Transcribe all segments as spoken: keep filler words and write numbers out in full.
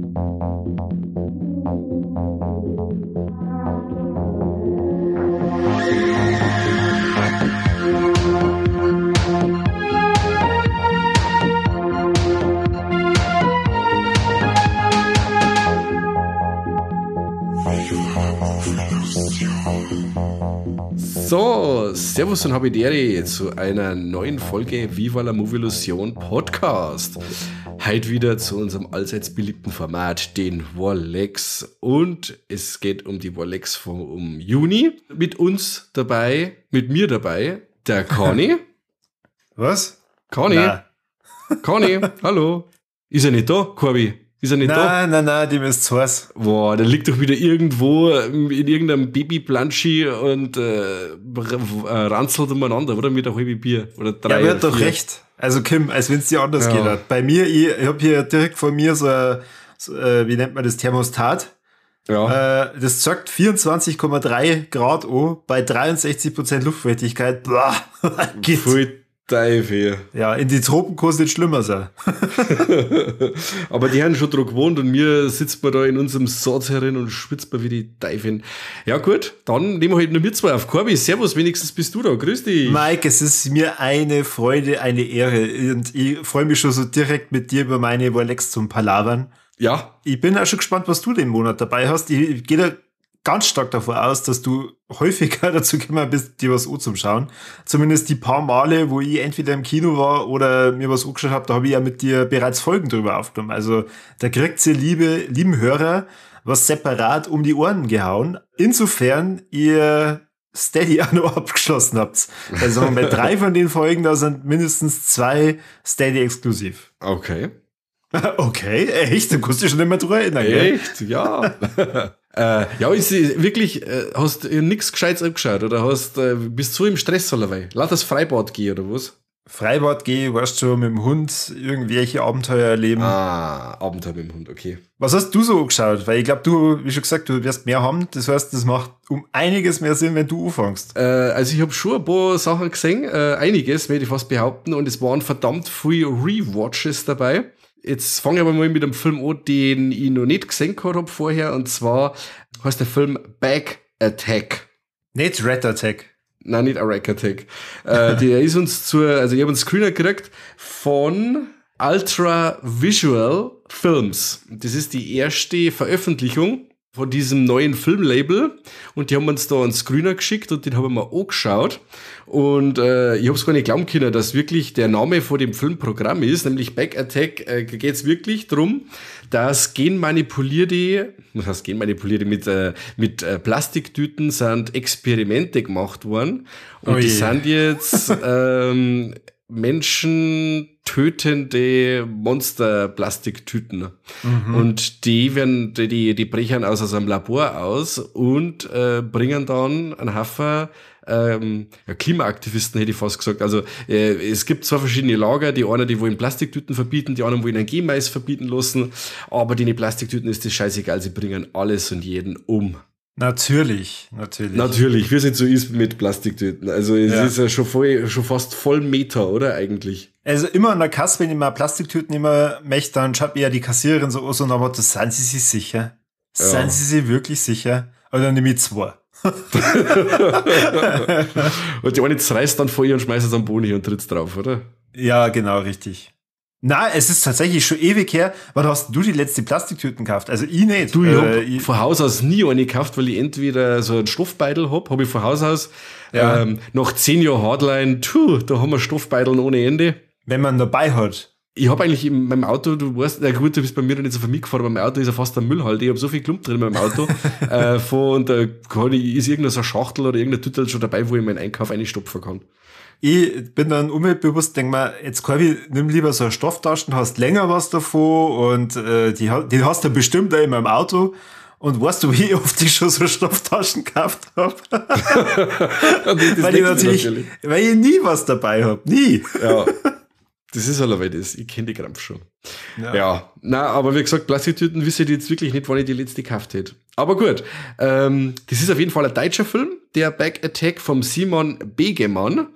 So, Servus und Habidere zu einer neuen Folge Viva la Movilusion Podcast. Heute wieder zu unserem allseits beliebten Format, den Warlex. Und es geht um die Warlex vom Juni. Mit uns dabei, mit mir dabei, der Conny. Was? Conny. Nein. Conny, hallo. Ist er nicht da, Corby? Ist er nicht nein, da? Nein, nein, dem ist zu heiß. Boah, der liegt doch wieder irgendwo in irgendeinem Baby-Planschi und äh, ranzelt umeinander, oder? Mit einem halben Bier. Oder drei. Ja, er hat doch recht. Also Kim, als wenn es dir anders Ja. geht hat. Bei mir, ich, ich habe hier direkt vor mir so ein, so, äh, wie nennt man das, Thermostat. Ja. Äh, das sagt vierundzwanzig Komma drei Grad an bei dreiundsechzig Prozent Luftfeuchtigkeit. Boah, geht. Voll Teufel. Ja, in die Tropen kann es nicht schlimmer sein. Aber die haben schon dran gewohnt und mir sitzt man da in unserem Satz herin und schwitzt man wie die Teufel. Ja gut, dann nehmen wir halt nur wir zwei auf. Corby, servus, wenigstens bist du da. Grüß dich. Mike, es ist mir eine Freude, eine Ehre und ich freue mich schon so direkt mit dir über meine Warlex zum Palavern. Ja. Ich bin auch schon gespannt, was du den Monat dabei hast. Ich gehe da ganz stark davon aus, dass du häufiger dazu gekommen bist, dir was anzuschauen. Zumindest die paar Male, wo ich entweder im Kino war oder mir was angeschaut habe, da habe ich ja mit dir bereits Folgen drüber aufgenommen. Also da kriegt ihr, liebe, lieben Hörer, was separat um die Ohren gehauen. Insofern ihr Steady auch noch abgeschlossen habt. Also sagen wir mal, drei von den Folgen, da sind mindestens zwei Steady exklusiv. Okay. Okay, echt? Du kannst dich schon nicht mehr drüber erinnern, gell? Echt? Ja. äh, ja, ist wirklich, äh, hast du nichts Gescheites abgeschaut oder hast, äh, bist du im Stress allerweil? Lass das Freibad gehen oder was? Freibad gehen, weißt schon, mit dem Hund irgendwelche Abenteuer erleben. Ah, Abenteuer mit dem Hund, okay. Was hast du so angeschaut? Weil ich glaube, du, wie schon gesagt, du wirst mehr haben. Das heißt, das macht um einiges mehr Sinn, wenn du anfängst. Äh, also ich habe schon ein paar Sachen gesehen, äh, einiges, würde ich fast behaupten, und es waren verdammt viele Rewatches dabei. Jetzt fange ich aber mal mit einem Film an, den ich noch nicht gesehen habe vorher, und zwar heißt der Film Back Attack. Nicht Red Attack. Nein, nicht Rack Attack. äh, der ist uns zur, also ich habe einen Screener gekriegt von Ultra Visual Films. Das ist die erste Veröffentlichung von diesem neuen Filmlabel, und die haben uns da einen Screener geschickt und den haben wir angeschaut, und äh, ich habe es gar nicht glauben können, dass wirklich der Name von dem Filmprogramm ist, nämlich Back Attack. Äh, geht es wirklich darum, dass genmanipulierte, was heißt genmanipulierte, mit, äh, mit äh, Plastiktüten sind Experimente gemacht worden, und Ui. die sind jetzt ähm, Menschen tötende Monster-Plastiktüten. Mhm. Und die werden, die, die brechen aus, aus einem Labor aus und äh, bringen dann einen Haufen ähm, ja, Klimaaktivisten, hätte ich fast gesagt. Also äh, es gibt zwei verschiedene Lager. Die einen, die wollen Plastiktüten verbieten, die anderen wollen einen G-Mais verbieten lassen. Aber die Plastiktüten ist das scheißegal, sie bringen alles und jeden um. Natürlich, natürlich. Natürlich, wie es jetzt so ist mit Plastiktüten. Also es Ja. ist ja schon, voll, schon fast voll Meta, oder eigentlich? Also immer an der Kasse, wenn ich mal Plastiktüten immer möchte, dann schaut mir ja die Kassiererin so aus und dann hat das, sind Sie sich sicher? Ja. Sind Sie sich wirklich sicher? Oder dann nehme ich zwei. Und die eine zerreißt dann vor ihr und schmeißt es am Boden hier und tritt drauf, oder? Ja, genau, richtig. Na, es ist tatsächlich schon ewig her. Wann hast du die letzte Plastiktüten gekauft? Also ich nicht. Du, ich hab äh, ich, von Haus aus nie eine gekauft, weil ich entweder so einen Stoffbeutel hab, hab ich von Haus aus. Ja. Ähm, nach zehn Jahren Hardline, tu, da haben wir Stoffbeuteln ohne Ende. wenn man dabei hat. Ich habe eigentlich in meinem Auto, du weißt, na gut, du bist bei mir noch nicht so viel mitgefahren, aber mein Auto ist ja fast ein Müllhalde. Ich habe so viel Klump drin in meinem Auto. äh, von, und da kann ich, ist irgendeine so eine Schachtel oder irgendein Tüttel schon dabei, wo ich meinen Einkauf einstopfen kann. Ich bin dann umweltbewusst, denk mal, jetzt Corby, nimm lieber so eine Stofftaschen, hast länger was davon und äh, die, die hast du bestimmt auch in meinem Auto. Und weißt du, wie oft ich schon so Stofftaschen gekauft habe? weil ich natürlich, natürlich, weil ich nie was dabei habe. Nie. Ja. Das ist allerweil das. Ich kenne die Krampf schon. Ja. ja. Na, aber wie gesagt, Plastiktüten wisse ich jetzt wirklich nicht, wann ich die letzte gekauft hätte. Aber gut. Ähm, das ist auf jeden Fall ein deutscher Film, der Back Attack vom Simon Begemann.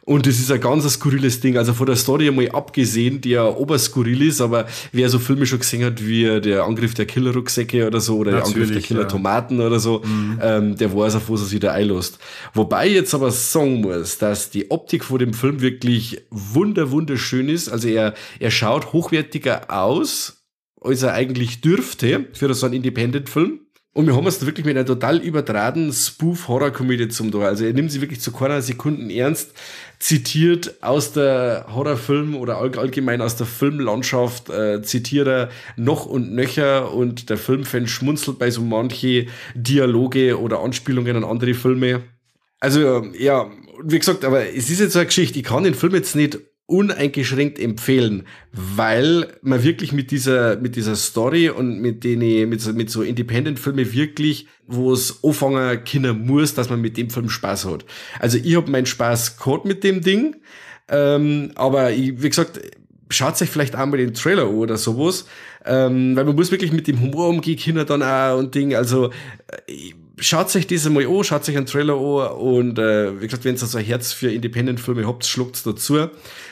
Und das ist ein ganz skurriles Ding. Also von der Story einmal abgesehen, die ja oberskurril ist, aber wer so Filme schon gesehen hat, wie der Angriff der Killerrucksäcke oder so, oder Natürlich, der Angriff der Killer-Tomaten ja. oder so, mhm. ähm, der weiß, auf was er sich da einlässt. Wobei ich jetzt aber sagen muss, dass die Optik von dem Film wirklich wunder, wunderschön ist. Also er, er schaut hochwertiger aus, als er eigentlich dürfte für so einen Independent-Film. Und wir haben es da wirklich mit einer total übertraten Spoof-Horror-Komödie zum Tor. Also er nimmt sie wirklich zu keiner Sekunden ernst, zitiert aus der Horrorfilm oder allgemein aus der Filmlandschaft, äh, zitiert er noch und nöcher und der Filmfan schmunzelt bei so manche Dialoge oder Anspielungen an andere Filme. Also ja, wie gesagt, aber es ist jetzt so eine Geschichte, ich kann den Film jetzt nicht uneingeschränkt empfehlen, weil man wirklich mit dieser mit dieser Story und mit denen mit so, mit so Independent-Filme wirklich, wo es anfangen können muss, dass man mit dem Film Spaß hat. Also ich habe meinen Spaß gehabt mit dem Ding, ähm, aber ich, wie gesagt, schaut euch vielleicht einmal den Trailer an oder sowas, ähm, weil man muss wirklich mit dem Humor umgehen können dann auch und Ding, also äh, schaut euch das mal an, schaut euch einen Trailer an und äh, wie gesagt, wenn ihr so ein Herz für Independent-Filme habt, schluckt's dazu.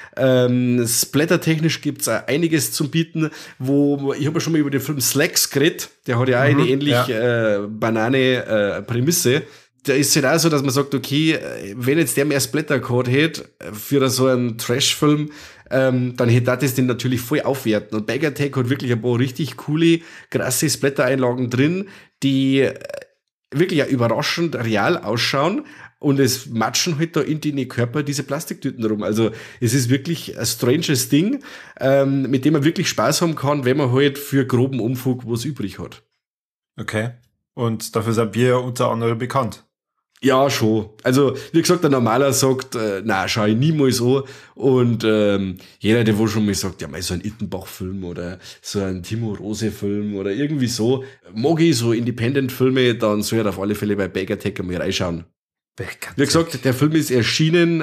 Ähm, Splatter-technisch gibt's auch einiges zum Bieten, wo ich habe ja schon mal über den Film Slacks geredet, der hat ja auch mhm, eine ähnlich ja. äh, banane äh, Prämisse. Da ist es halt auch so, dass man sagt, okay, wenn jetzt der mehr Splatter gehabt hätte für so einen Trash-Film, ähm, dann hätte das den natürlich voll aufwerten. Und Bagatech hat wirklich ein paar richtig coole, krasse Splatter-Einlagen drin, die wirklich auch überraschend real ausschauen. Und es matschen halt da in die Körper diese Plastiktüten rum. Also es ist wirklich ein stranges Ding, ähm, mit dem man wirklich Spaß haben kann, wenn man halt für groben Umfug was übrig hat. Okay. Und dafür sind wir ja unter anderem bekannt. Ja, schon. Also, wie gesagt, der Normaler sagt, äh, na, schau ich niemals an. Und ähm, jeder, der wohl schon mal sagt, ja, mal so ein Ittenbach-Film oder so ein Timo Rose-Film oder irgendwie so, mag ich so Independent-Filme, dann soll er auf alle Fälle bei Bagatech mal reinschauen. Wie gesagt, der Film ist erschienen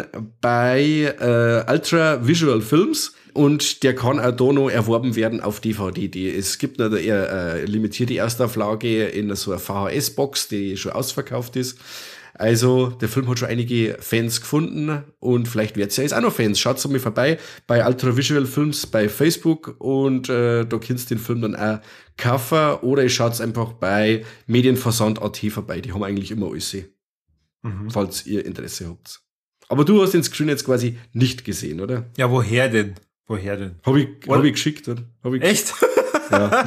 bei äh, Ultra Visual Films und der kann auch da noch erworben werden auf D V D. Die, es gibt eine äh, limitierte Erstauflage in so einer V H S-Box, die schon ausverkauft ist. Also der Film hat schon einige Fans gefunden und vielleicht wird es ja jetzt auch noch Fans. Schaut mal vorbei bei Ultra Visual Films bei Facebook und äh, da könnt ihr den Film dann auch kaufen oder ihr schaut einfach bei Medienversand Punkt at vorbei. Die haben eigentlich immer alles. Mhm. Falls ihr Interesse habt. Aber du hast den Screen jetzt quasi nicht gesehen, oder? Ja, woher denn? Woher denn? Hab ich, hab ich geschickt, oder? Hab ich Echt? Ja.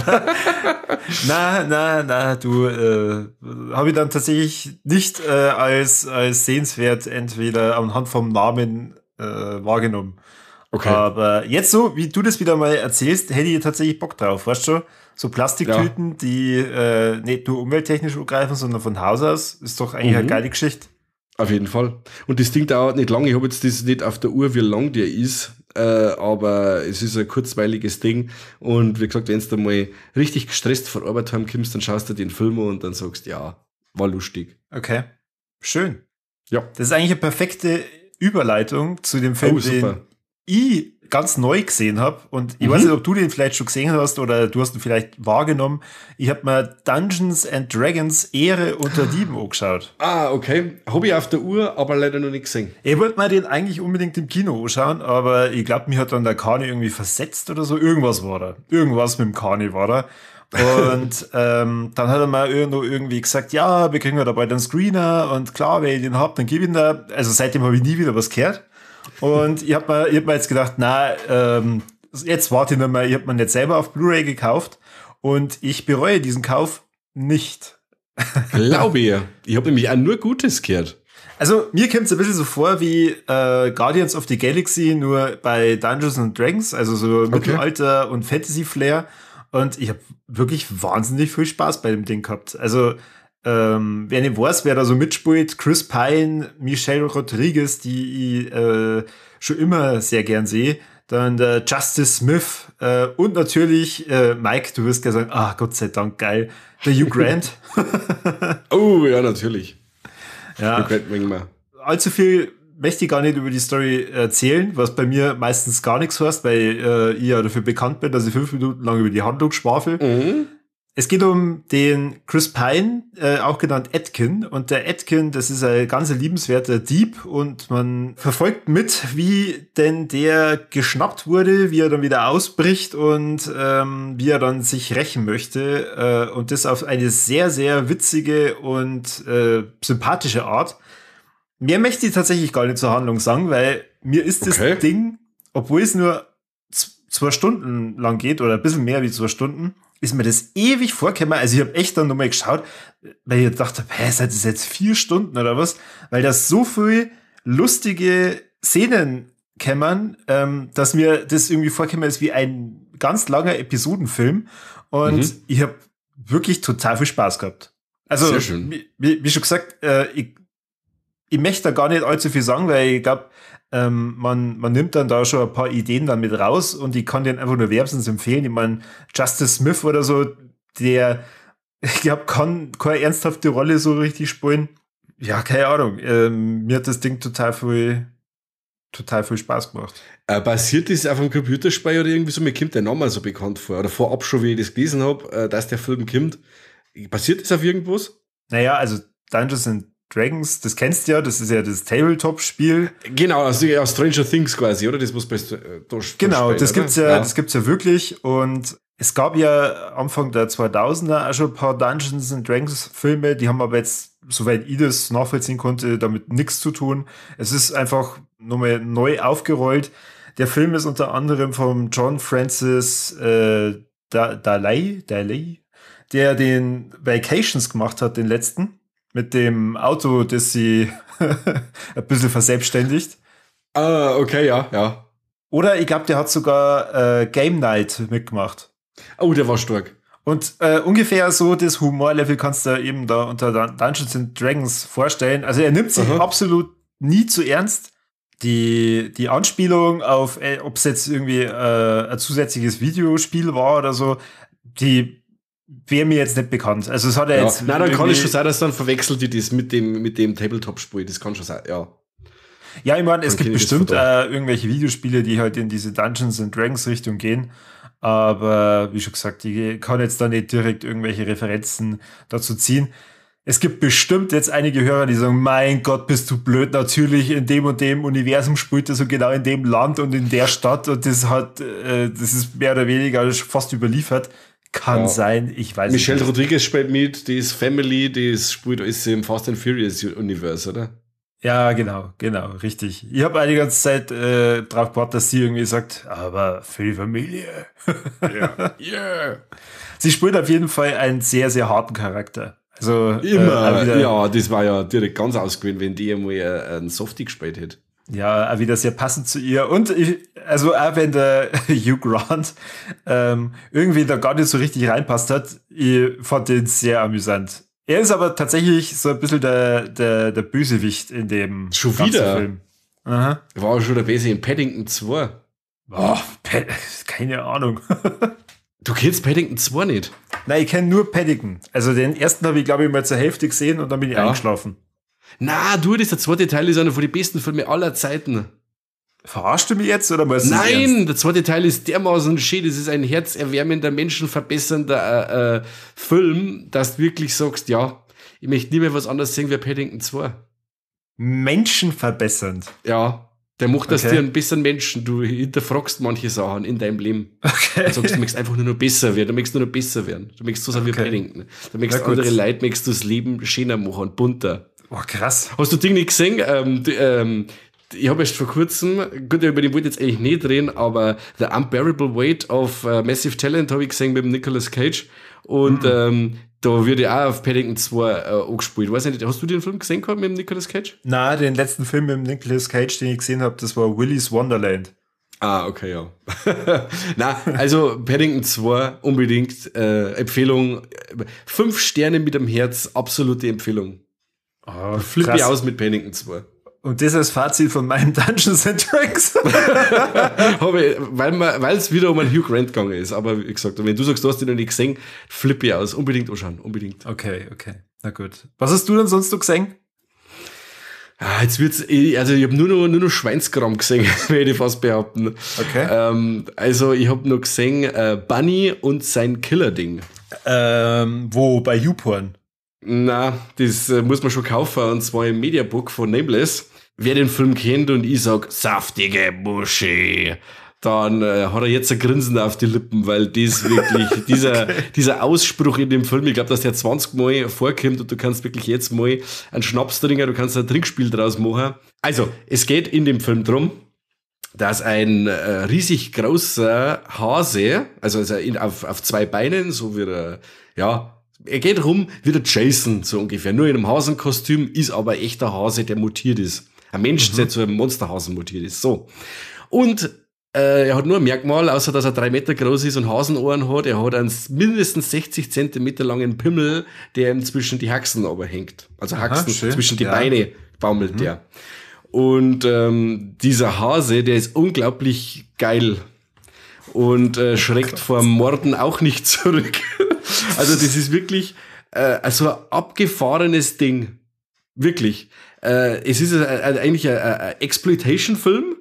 na, na, na, du, äh, habe ich dann tatsächlich nicht äh, als, als sehenswert entweder anhand vom Namen äh, wahrgenommen. Okay. Aber jetzt so, wie du das wieder mal erzählst, hätte ich tatsächlich Bock drauf, weißt du? So Plastiktüten, ja. die äh, nicht nur umwelttechnisch angreifen, sondern von Haus aus, ist doch eigentlich mhm. eine geile Geschichte. Auf jeden Fall. Und das Ding dauert nicht lange. Ich habe jetzt das nicht auf der Uhr, wie lang der ist, äh, aber es ist ein kurzweiliges Ding. Und wie gesagt, wenn du mal richtig gestresst vor Arbeit heim kommst, dann schaust du den Film an und dann sagst, ja, war lustig. Okay, schön. Ja. Das ist eigentlich eine perfekte Überleitung zu dem Film, oh, den ich ganz neu gesehen habe. Und ich mhm. weiß nicht, ob du den vielleicht schon gesehen hast oder du hast ihn vielleicht wahrgenommen. Ich habe mir Dungeons and Dragons Ehre unter Dieben angeschaut. Ah, okay. Habe ich auf der Uhr, aber leider noch nicht gesehen. Ich wollte mir den eigentlich unbedingt im Kino anschauen, aber ich glaube, mich hat dann der Kani irgendwie versetzt oder so. Irgendwas war da. Irgendwas mit dem Kani war da. Und ähm, dann hat er mal irgendwie gesagt, ja, wir kriegen ja dabei den Screener und klar, wenn ich den hab, dann gebe ich ihn da. Also seitdem habe ich nie wieder was gehört. Und ich habe mir, hab mir jetzt gedacht, na, ähm, jetzt warte ich noch mal, ich habe mir nicht selber auf Blu-ray gekauft und ich bereue diesen Kauf nicht. Glaube ich. Ich habe nämlich auch nur Gutes gehört. Also mir kommt es ein bisschen so vor wie äh, Guardians of the Galaxy, nur bei Dungeons and Dragons, also so okay. Mittelalter und Fantasy-Flair. Und ich habe wirklich wahnsinnig viel Spaß bei dem Ding gehabt. Also Ähm, wer nicht weiß, wer da so mitspielt, Chris Pine, Michelle Rodriguez, die ich äh, schon immer sehr gern sehe, dann der Justice Smith äh, und natürlich äh, Mike, du wirst ja sagen, ah, Gott sei Dank, geil, der Hugh Grant. Oh, ja, natürlich. Ja, allzu viel möchte ich gar nicht über die Story erzählen, was bei mir meistens gar nichts heißt, weil äh, ich ja dafür bekannt bin, dass ich fünf Minuten lang über die Handlung schwafel. Mhm. Es geht um den Chris Pine, äh, auch genannt Atkin. Und der Atkin, das ist ein ganz liebenswerter Dieb. Und man verfolgt mit, wie denn der geschnappt wurde, wie er dann wieder ausbricht und ähm, wie er dann sich rächen möchte. Äh, und das auf eine sehr, sehr witzige und äh, sympathische Art. Mehr möchte ich tatsächlich gar nicht zur Handlung sagen, weil mir ist das Okay. Ding, obwohl es nur z- zwei Stunden lang geht oder ein bisschen mehr wie zwei Stunden, ist mir das ewig vorgekommen. Also ich habe echt dann nochmal geschaut, weil ich dachte, hä, seid das jetzt vier Stunden oder was? Weil da so viel lustige Szenen kämmern, ähm, dass mir das irgendwie vorgekommen ist wie ein ganz langer Episodenfilm. Und Mhm. ich habe wirklich total viel Spaß gehabt. Also, Sehr schön. Wie, wie, wie schon gesagt, äh, ich, ich möchte da gar nicht allzu viel sagen, weil ich glaube, ähm, man, man nimmt dann da schon ein paar Ideen dann mit raus und ich kann den einfach nur wärmstens empfehlen. Ich meine, Justice Smith oder so, der, ich glaube, kann keine ernsthafte Rolle so richtig spielen. Ja, keine Ahnung. Ähm, mir hat das Ding total viel, total viel Spaß gemacht. Äh, basiert das auf einem Computerspiel oder irgendwie so? Mir kommt der Name so bekannt vor. Oder vorab schon, wie ich das gelesen habe, äh, dass der Film kommt. Basiert das auf irgendwas? Naja, also Dungeons and Dragons, das kennst du ja, das ist ja das Tabletop-Spiel. Genau, also ja, Stranger Things quasi, oder? Das muss bei äh, da Genau, das oder? gibt's ja, ja, das gibt's ja wirklich. Und es gab ja Anfang der zweitausender auch schon ein paar Dungeons and Dragons Filme, die haben aber jetzt, soweit ich das nachvollziehen konnte, damit nichts zu tun. Es ist einfach nochmal neu aufgerollt. Der Film ist unter anderem von John Francis äh, da Daley, Daley, der den Vacations gemacht hat, den letzten. Mit dem Auto, das sie ein bisschen verselbstständigt. Ah, okay, ja, ja. Oder ich glaube, der hat sogar äh, Game Night mitgemacht. Oh, der war stark. Und äh, ungefähr so das Humorlevel kannst du eben da unter Dungeons and Dragons vorstellen. Also er nimmt sich Aha. absolut nie zu ernst. Die, die Anspielung auf, äh, ob es jetzt irgendwie äh, ein zusätzliches Videospiel war oder so, die wäre mir jetzt nicht bekannt. Also es hat er Ja. jetzt. Nein, dann kann irgendwie- es schon sein, dass dann verwechselt die das mit dem, mit dem Tabletop-Spiel. Das kann schon sein, ja. Ja, ich meine, es Dann gibt kenn ich das bestimmt von äh, irgendwelche Videospiele, die halt in diese Dungeons and Dragons Richtung gehen. Aber wie schon gesagt, ich kann jetzt da nicht direkt irgendwelche Referenzen dazu ziehen. Es gibt bestimmt jetzt einige Hörer, die sagen, mein Gott, bist du blöd, natürlich in dem und dem Universum spielt er so genau in dem Land und in der Stadt und das hat, äh, das ist mehr oder weniger fast überliefert. Kann Ja. sein, ich weiß Michelle nicht. Rodriguez spielt mit, die ist Family, die ist, spielt alles im Fast and Furious Universe, oder? Ja, genau, genau, richtig. Ich habe eine ganze Zeit äh, drauf gewartet, dass sie irgendwie sagt, aber für die Familie. Ja. Yeah. Sie spielt auf jeden Fall einen sehr, sehr harten Charakter. Also Immer. äh, auch wieder, Ja, das war ja direkt ganz ausgewählt, wenn die einmal äh, einen Softie gespielt hätte. Ja, auch wieder sehr passend zu ihr. Und ich, also auch wenn der Hugh Grant ähm, irgendwie da gar nicht so richtig reinpasst hat, ich fand den sehr amüsant. Er ist aber tatsächlich so ein bisschen der, der, der Bösewicht in dem Schon ganzen wieder? Film. Aha. War auch schon der Beste in Paddington zwei. Boah, Pe- keine Ahnung. Du kennst Paddington zwei nicht? Nein, ich kenne nur Paddington. Also den ersten habe ich, glaube ich, mal zur Hälfte gesehen und dann bin ich Ja. eingeschlafen. Na, du, das der zweite Teil ist einer von den besten Filmen aller Zeiten. Verarscht du mich jetzt oder meinst du das ernst? Nein, der zweite Teil ist dermaßen schön. Das ist ein herzerwärmender, menschenverbessernder äh, äh, Film, dass du wirklich sagst, ja, ich möchte nie mehr was anderes sehen wie Paddington zwei. Menschenverbessernd. Ja, der macht aus Okay. dir einen besseren Menschen. Du hinterfragst manche Sachen in deinem Leben. Okay. Du sagst, du möchtest einfach nur noch besser werden. Du möchtest nur noch besser werden. Du möchtest so sein wie Okay. Paddington. Du möchtest Na gut. andere Leute, möchtest das Leben schöner machen und bunter. Boah, krass. Hast du Ding nicht gesehen? Ähm, die, ähm, ich habe erst vor kurzem, gut, über den wollte ich jetzt eigentlich nicht reden, aber The Unbearable Weight of uh, Massive Talent habe ich gesehen mit dem Nicolas Cage. Und Mhm. ähm, da wird ja auch auf Paddington zwei äh, angespielt. Weiß nicht, hast du den Film gesehen gehabt mit dem Nicolas Cage? Na, den letzten Film mit dem Nicolas Cage, den ich gesehen habe, das war Willy's Wonderland. Ah, okay, ja. Na, also Paddington zwei unbedingt äh, Empfehlung. Fünf Sterne mit dem Herz, absolute Empfehlung. Oh, Flippe ich aus mit Paddington zwei. Und das als Fazit von meinem Dungeons and Dragons. Habe ich, weil man, weil es wieder um einen Hugh Grant gegangen ist. Aber wie gesagt, wenn du sagst, du hast ihn noch nicht gesehen, flippe ich aus. Unbedingt anschauen, unbedingt. Okay, okay. Na gut. Was hast du denn sonst noch gesehen? Ah, jetzt wird's, also ich habe nur noch, nur noch Schweinskram gesehen, würde ich fast behaupten. Okay. Ähm, also ich habe noch gesehen äh, Bunny und sein Killer-Ding. Ähm, wo? Bei YouPorn? Na, das äh, muss man schon kaufen, und zwar im Mediabook von Nameless. Wer den Film kennt und ich sag, saftige Muschi, dann äh, hat er jetzt ein Grinsen auf die Lippen, weil das wirklich, dieser, okay. dieser Ausspruch in dem Film, ich glaube, dass der zwanzig Mal vorkommt und du kannst wirklich jetzt mal einen Schnaps trinken, du kannst ein Trinkspiel draus machen. Also, es geht in dem Film drum, dass ein äh, riesig großer Hase, also, also in, auf, auf zwei Beinen, so wie der, ja, er geht rum wie der Jason, so ungefähr. Nur in einem Hasenkostüm, ist aber ein echter Hase, der mutiert ist. Ein Mensch, mhm. der zu einem Monsterhasen mutiert ist. So. Und äh, er hat nur ein Merkmal, außer dass er drei Meter groß ist und Hasenohren hat. Er hat einen mindestens sechzig Zentimeter langen Pimmel, der ihm zwischen die Haxen aber hängt. Also Haxen, Aha, zwischen die ja. Beine baumelt mhm. der. Und ähm, dieser Hase, der ist unglaublich geil. Und äh, schreckt oh vor Morden auch nicht zurück. Also das ist wirklich äh, so ein abgefahrenes Ding. Wirklich. Äh, es ist äh, eigentlich ein, ein Exploitation-Film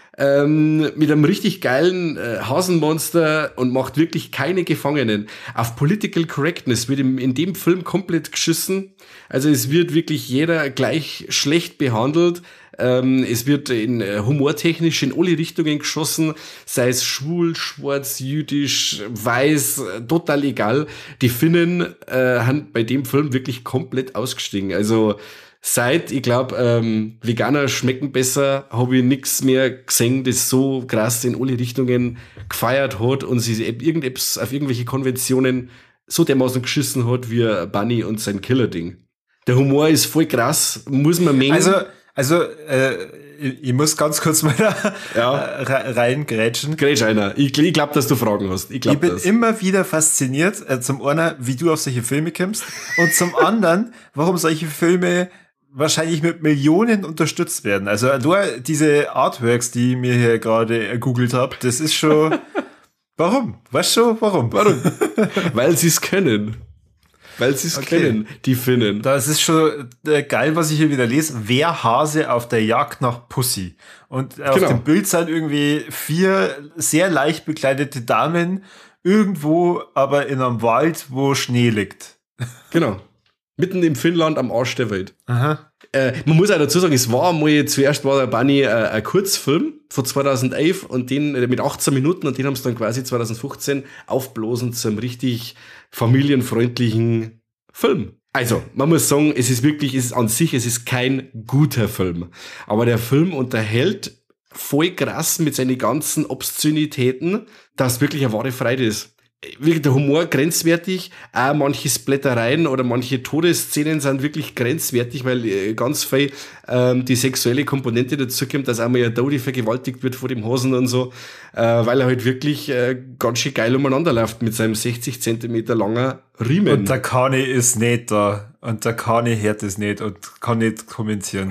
ähm, mit einem richtig geilen äh, Hasenmonster und macht wirklich keine Gefangenen. Auf Political Correctness wird im, in dem Film komplett geschissen. Also es wird wirklich jeder gleich schlecht behandelt. Ähm, es wird in äh, humortechnisch in alle Richtungen geschossen, sei es schwul, schwarz, jüdisch, weiß, äh, total egal. Die Finnen äh, haben bei dem Film wirklich komplett ausgestiegen. Also seit, ich glaube, ähm, Veganer schmecken besser, habe ich nichts mehr gesehen, das so krass in alle Richtungen gefeiert hat und sich irgendetwas auf irgendwelche Konventionen so dermaßen geschissen hat wie Bunny und sein Killer-Ding. Der Humor ist voll krass, muss man mengen. Also, also äh, ich, ich muss ganz kurz mal da ja. reingrätschen. Grätsch einer. Ich, ich glaube, dass du Fragen hast. Ich, glaub, ich bin das. immer wieder fasziniert, äh, zum einen, wie du auf solche Filme kommst und zum anderen, warum solche Filme wahrscheinlich mit Millionen unterstützt werden. Also nur diese Artworks, die ich mir hier gerade googelt habe, das ist schon... Warum? Weißt du schon, warum? Warum? Weil sie es können. Weil sie es okay. können, die Finnen. Das ist schon äh, geil, was ich hier wieder lese. Wer Hase auf der Jagd nach Pussy. Und auf genau. dem Bild sind irgendwie vier sehr leicht bekleidete Damen irgendwo, aber in einem Wald, wo Schnee liegt. Genau. Mitten im Finnland am Arsch der Welt. Aha. Äh, man muss auch dazu sagen, es war mal, zuerst war der Bunny äh, ein Kurzfilm von zweitausendelf und den äh, mit achtzehn Minuten und den haben sie dann quasi zweitausendfünfzehn aufblasen zu einem richtig familienfreundlichen Film. Also, man muss sagen, es ist wirklich, es ist an sich, es ist kein guter Film. Aber der Film unterhält voll krass mit seinen ganzen Obszönitäten, dass wirklich eine wahre Freude ist. Wirklich der Humor grenzwertig, auch manche Splattereien oder manche Todesszenen sind wirklich grenzwertig, weil äh, ganz viel ähm, die sexuelle Komponente dazu kommt, dass einmal ein Dodi vergewaltigt wird vor dem Hosen und so, äh, weil er halt wirklich äh, ganz schön geil umeinander läuft mit seinem sechzig Zentimeter langer Riemen. Und der Kani ist nicht da und der Kani hört es nicht und kann nicht kommentieren.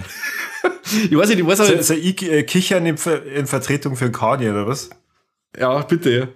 Ich weiß nicht, ich weiß auch nicht. So, so ich äh, kichern in, Ver- in Vertretung für den Kani, oder was? Ja, bitte.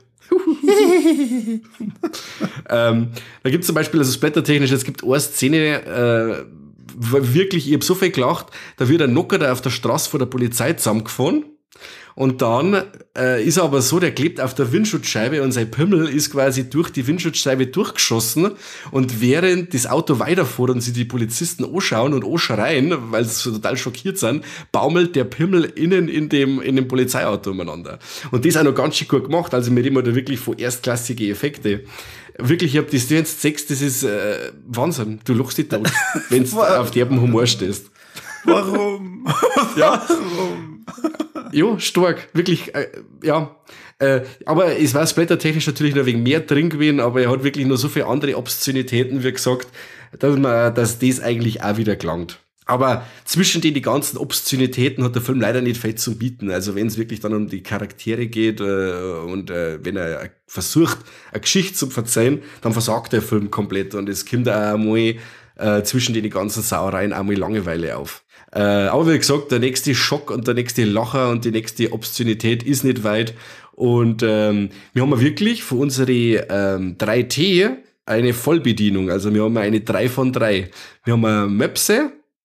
ähm, da gibt es zum Beispiel, also splattertechnisch, es gibt eine Szene, äh, wirklich, ich habe so viel gelacht, da wird ein Nocker da auf der Straße vor der Polizei zusammengefahren und dann äh, ist er aber so, der klebt auf der Windschutzscheibe und sein Pimmel ist quasi durch die Windschutzscheibe durchgeschossen und während das Auto weiterfährt und sich die Polizisten anschauen und anschreien, weil sie so total schockiert sind, baumelt der Pimmel innen in dem, in dem Polizeiauto umeinander. Und das ist auch noch ganz schön gut gemacht, also wir reden da wirklich von erstklassige Effekte. Wirklich, ich hab das jetzt sechs, das ist äh, Wahnsinn. Du lachst dich tot, wenn du auf derben Humor stehst. Warum? Ja. Warum? Ja, stark. Wirklich, äh, ja. Äh, aber es war splattertechnisch natürlich noch wegen mehr drin gewesen, aber er hat wirklich noch so viele andere Obszönitäten, wie gesagt, dass man, dass das eigentlich auch wieder gelangt. Aber zwischen den die ganzen Obszönitäten hat der Film leider nicht viel zu bieten. Also wenn es wirklich dann um die Charaktere geht äh, und äh, wenn er versucht, eine Geschichte zu verzeihen, dann versagt der Film komplett und es kommt auch einmal äh, zwischen den die ganzen Sauereien einmal Langeweile auf. Äh, aber wie gesagt, der nächste Schock und der nächste Lacher und die nächste Obszönität ist nicht weit. Und ähm, wir haben wirklich für unsere ähm, drei T eine Vollbedienung. Also wir haben eine drei von drei. Wir haben eine Möpse,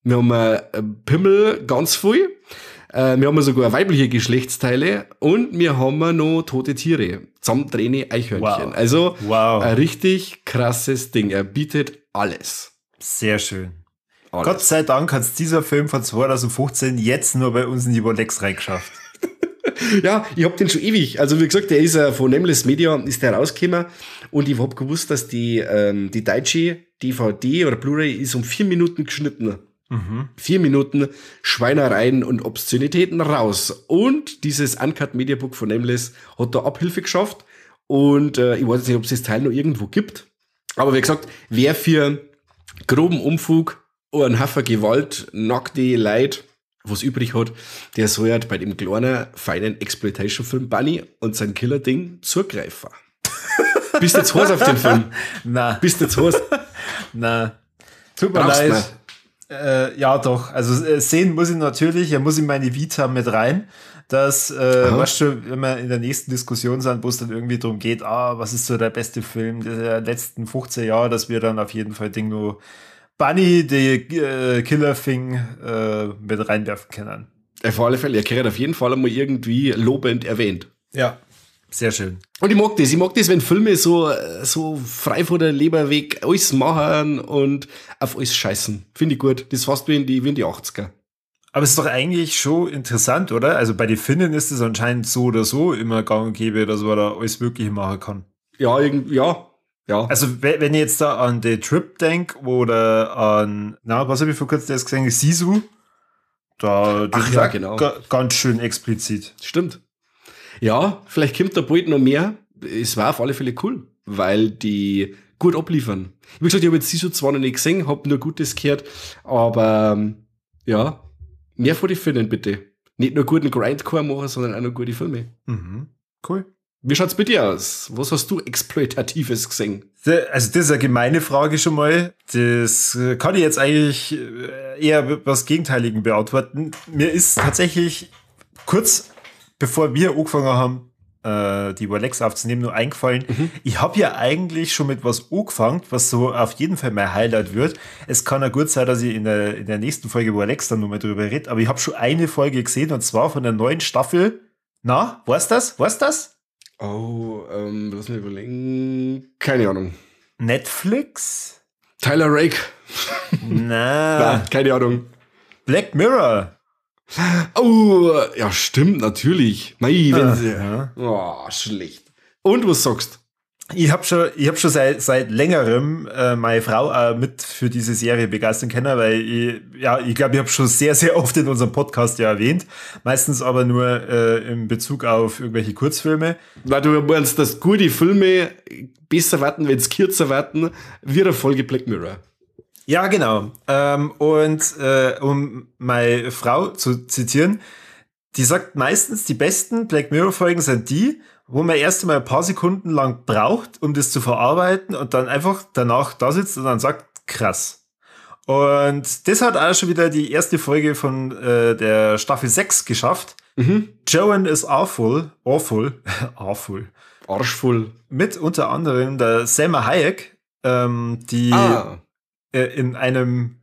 Wir haben äh, Pimmel ganz viel. Äh, wir haben sogar weibliche Geschlechtsteile und wir haben noch tote Tiere. Zusammendrehende Eichhörnchen. Wow. Also Wow. ein richtig krasses Ding. Er bietet alles. Sehr schön. alles. Gott sei Dank hat es dieser Film von zwanzig fünfzehn jetzt nur bei uns in die Rolex reingeschafft. Ja, ich hab den schon ewig. Also wie gesagt, der ist äh, von Nameless Media, ist der rausgekommen und ich hab gewusst, dass die, ähm, die deutsche D V D oder Blu-ray ist um vier Minuten geschnitten. Mhm. Vier Minuten Schweinereien und Obszönitäten raus. Und dieses Uncut Media Book von Nameless hat da Abhilfe geschafft und äh, ich weiß jetzt nicht, ob es das Teil noch irgendwo gibt. Aber wie gesagt, wer für groben Umfug und einen Haufen Gewalt, nackte Leid, was übrig hat, der soll halt bei dem kleinen, feinen Exploitation-Film Bunny und sein Killer-Ding zugreifen. Bist du jetzt heiß auf den Film? Na, Bist du jetzt heiß? na. Tut mir Brauchst leid. Äh, ja, doch. Also äh, sehen muss ich natürlich, er muss in meine Vita mit rein, dass, äh, weißt du, wenn wir in der nächsten Diskussion sind, wo es dann irgendwie darum geht, ah, was ist so der beste Film der letzten fünfzehn Jahre, dass wir dann auf jeden Fall Ding nur Bunny, die äh, Killer Thing, äh, mit reinwerfen können. Auf alle Fälle, er kriegt auf jeden Fall einmal irgendwie lobend erwähnt. Ja, sehr schön. Und ich mag das. Ich mag das, wenn Filme so, so frei von der Leber weg alles machen und auf alles scheißen. Finde ich gut. Das ist fast wie in die, wie in die achtziger. Aber es ist doch eigentlich schon interessant, oder? Also bei den Finnen ist es anscheinend so oder so immer gang und gäbe, dass man da alles Mögliche machen kann. Ja, irgendwie, ja. Ja. Also wenn ich jetzt da an The Trip denke oder an, na, was habe ich vor kurzem erst gesehen, Sisu, da das Ach ist ja, ja genau. ga, ganz schön explizit. Stimmt. Ja, vielleicht kommt da bald noch mehr. Es war auf alle Fälle cool, weil die gut abliefern. Wie gesagt, ich habe jetzt Sisu zwar noch nicht gesehen, habe nur Gutes gehört, aber ähm, ja, mehr von den Finnen bitte. Nicht nur guten Grindcore machen, sondern auch noch gute Filme. Mhm. Cool. Wie schaut's bei dir aus? Was hast du Exploitatives gesehen? Also das ist eine gemeine Frage schon mal. Das kann ich jetzt eigentlich eher was Gegenteiligen beantworten. Mir ist tatsächlich kurz bevor wir angefangen haben, äh, die Rolex aufzunehmen, nur eingefallen, mhm. ich habe ja eigentlich schon mit was angefangen, was so auf jeden Fall mein Highlight wird. Es kann ja gut sein, dass ich in der, in der nächsten Folge Rolex dann nochmal drüber rede, aber ich habe schon eine Folge gesehen und zwar von der neuen Staffel. Na, weißt das? Weißt das? Oh, ähm, lass mich überlegen. Keine Ahnung. Netflix? Tyler Rake. Na. Nein, keine Ahnung. Black Mirror. Oh, ja, stimmt, natürlich. Mei, wenn Ah, sie. ja. Oh, schlecht. Und was sagst? Ich habe schon, ich hab schon seit, seit längerem äh, meine Frau auch mit für diese Serie begeistern können, weil ich, ja, ich glaube, ich habe schon sehr, sehr oft in unserem Podcast ja erwähnt. Meistens aber nur äh, in Bezug auf irgendwelche Kurzfilme. Weil du meinst, dass gute Filme besser warten, wenn es kürzer warten, wie eine Folge Black Mirror. Ja, genau. Ähm, und äh, um meine Frau zu zitieren, die sagt meistens, die besten Black Mirror-Folgen sind die, wo man erst einmal ein paar Sekunden lang braucht, um das zu verarbeiten und dann einfach danach da sitzt und dann sagt, krass. Und das hat auch schon wieder die erste Folge von äh, der Staffel sechs geschafft. Mhm. Joan is awful, awful, awful. Arschvoll. Mit unter anderem der Selma Hayek, ähm, die Ah. äh, in einem,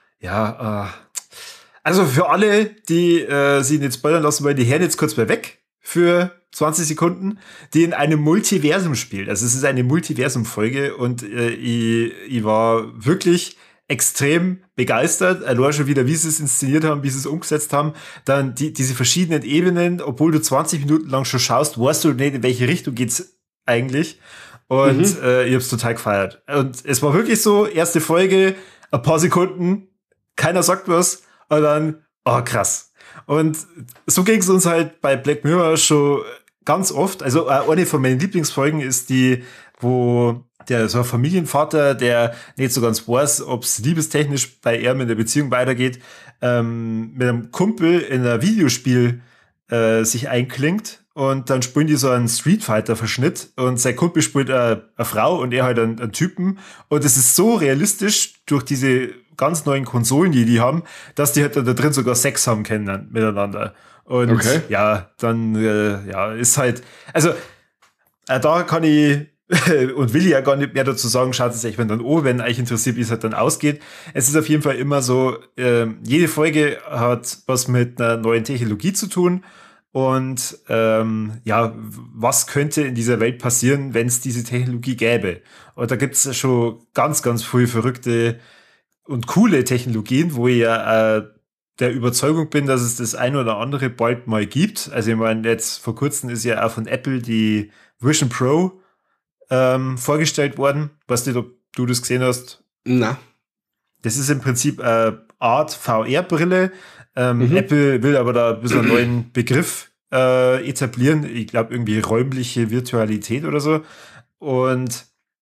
ja, äh, also für alle, die äh, sie nicht spoilern lassen wollen, die hören jetzt kurz mal weg für zwanzig Sekunden, die in einem Multiversum spielt. Also es ist eine Multiversum-Folge und äh, ich, ich war wirklich extrem begeistert, allein schon wieder, wie sie es inszeniert haben, wie sie es umgesetzt haben, dann die, diese verschiedenen Ebenen, obwohl du zwanzig Minuten lang schon schaust, weißt du nicht, in welche Richtung geht's eigentlich. Und mhm. äh, ich hab's total gefeiert. Und es war wirklich so, erste Folge, ein paar Sekunden, keiner sagt was, und dann, oh krass. Und so ging's uns halt bei Black Mirror schon ganz oft. Also äh, eine von meinen Lieblingsfolgen ist die, wo der so ein Familienvater, der nicht so ganz weiß, ob es liebestechnisch bei ihm in der Beziehung weitergeht, ähm, mit einem Kumpel in ein Videospiel äh, sich einklingt und dann spielen die so einen Street Fighter-Verschnitt und sein Kumpel spielt eine, eine Frau und er halt einen, einen Typen und es ist so realistisch durch diese ganz neuen Konsolen, die die haben, dass die halt da drin sogar Sex haben können miteinander. Und okay. ja, dann äh, ja ist halt, also äh, da kann ich und will ja gar nicht mehr dazu sagen, schaut es euch dann an, wenn euch interessiert, wie es halt dann ausgeht. Es ist auf jeden Fall immer so, äh, jede Folge hat was mit einer neuen Technologie zu tun und ähm, ja, was könnte in dieser Welt passieren, wenn es diese Technologie gäbe. Und da gibt es schon ganz, ganz viele verrückte und coole Technologien, wo ich ja äh, der Überzeugung bin, dass es das ein oder andere bald mal gibt. Also ich meine, jetzt vor kurzem ist ja auch von Apple die Vision Pro ähm, vorgestellt worden. Weißt du, ob du das gesehen hast? Na. Das ist im Prinzip eine Art V R-Brille. Ähm, Mhm. Apple will aber da ein bisschen einen neuen Begriff äh, etablieren. Ich glaube, irgendwie räumliche Virtualität oder so. Und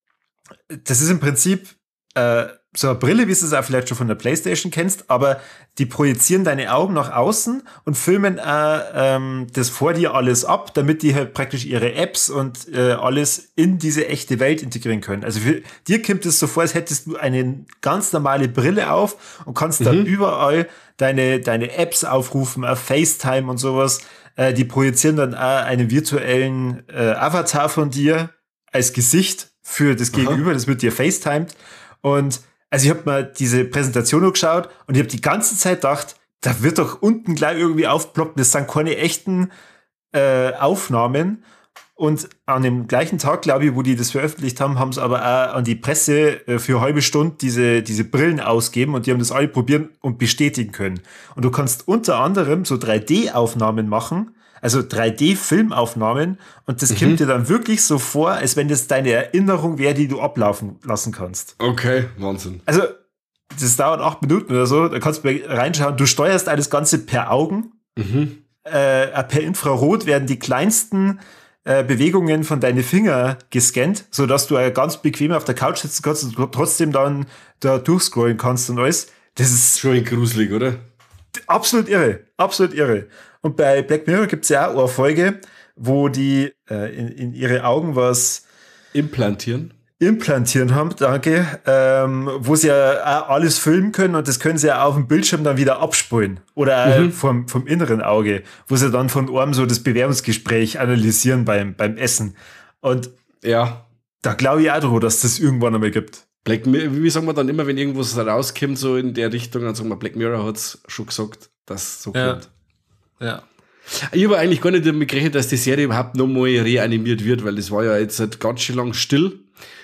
das ist im Prinzip äh, so eine Brille, wie du es auch vielleicht schon von der PlayStation kennst, aber die projizieren deine Augen nach außen und filmen äh, ähm, das vor dir alles ab, damit die halt praktisch ihre Apps und äh, alles in diese echte Welt integrieren können. Also für dir kommt es so vor, als hättest du eine ganz normale Brille auf und kannst mhm. da überall deine, deine Apps aufrufen, auf FaceTime und sowas. Äh, die projizieren dann auch einen virtuellen äh, Avatar von dir als Gesicht für das Gegenüber, das wird dir FaceTimed. Und also ich habe mal diese Präsentation angeschaut und ich habe die ganze Zeit gedacht, da wird doch unten gleich irgendwie aufploppen, das sind keine echten äh, Aufnahmen. Und an dem gleichen Tag, glaube ich, wo die das veröffentlicht haben, haben sie aber auch an die Presse äh, für eine halbe Stunde diese, diese Brillen ausgeben und die haben das alle probieren und bestätigen können. Und du kannst unter anderem so drei D-Aufnahmen machen, also drei D-Filmaufnahmen und das mhm. kommt dir dann wirklich so vor, als wenn das deine Erinnerung wäre, die du ablaufen lassen kannst. Okay, Wahnsinn. Also, das dauert acht Minuten oder so, da kannst du reinschauen, du steuerst alles Ganze per Augen, mhm. äh, per Infrarot werden die kleinsten äh, Bewegungen von deinen Finger gescannt, sodass du äh, ganz bequem auf der Couch sitzen kannst und trotzdem dann da durchscrollen kannst und alles. Das ist schon gruselig, oder? Absolut irre, absolut irre. Und bei Black Mirror gibt es ja auch eine Folge, wo die äh, in, in ihre Augen was implantieren. Implantieren haben, danke, ähm, wo sie ja auch alles filmen können und das können sie ja auf dem Bildschirm dann wieder abspulen. Oder mhm. vom, vom inneren Auge, wo sie dann von oben so das Bewerbungsgespräch analysieren beim, beim Essen. Und ja, da glaube ich auch dran, dass das irgendwann einmal gibt. Black Mirror, wie sagen wir dann immer, wenn irgendwas rauskommt, so in der Richtung, dann sagen wir, Black Mirror hat es schon gesagt, dass es so ja. kommt. Ja. Ich habe eigentlich gar nicht damit gerechnet, dass die Serie überhaupt nochmal reanimiert wird, weil das war ja jetzt halt ganz schön lang still.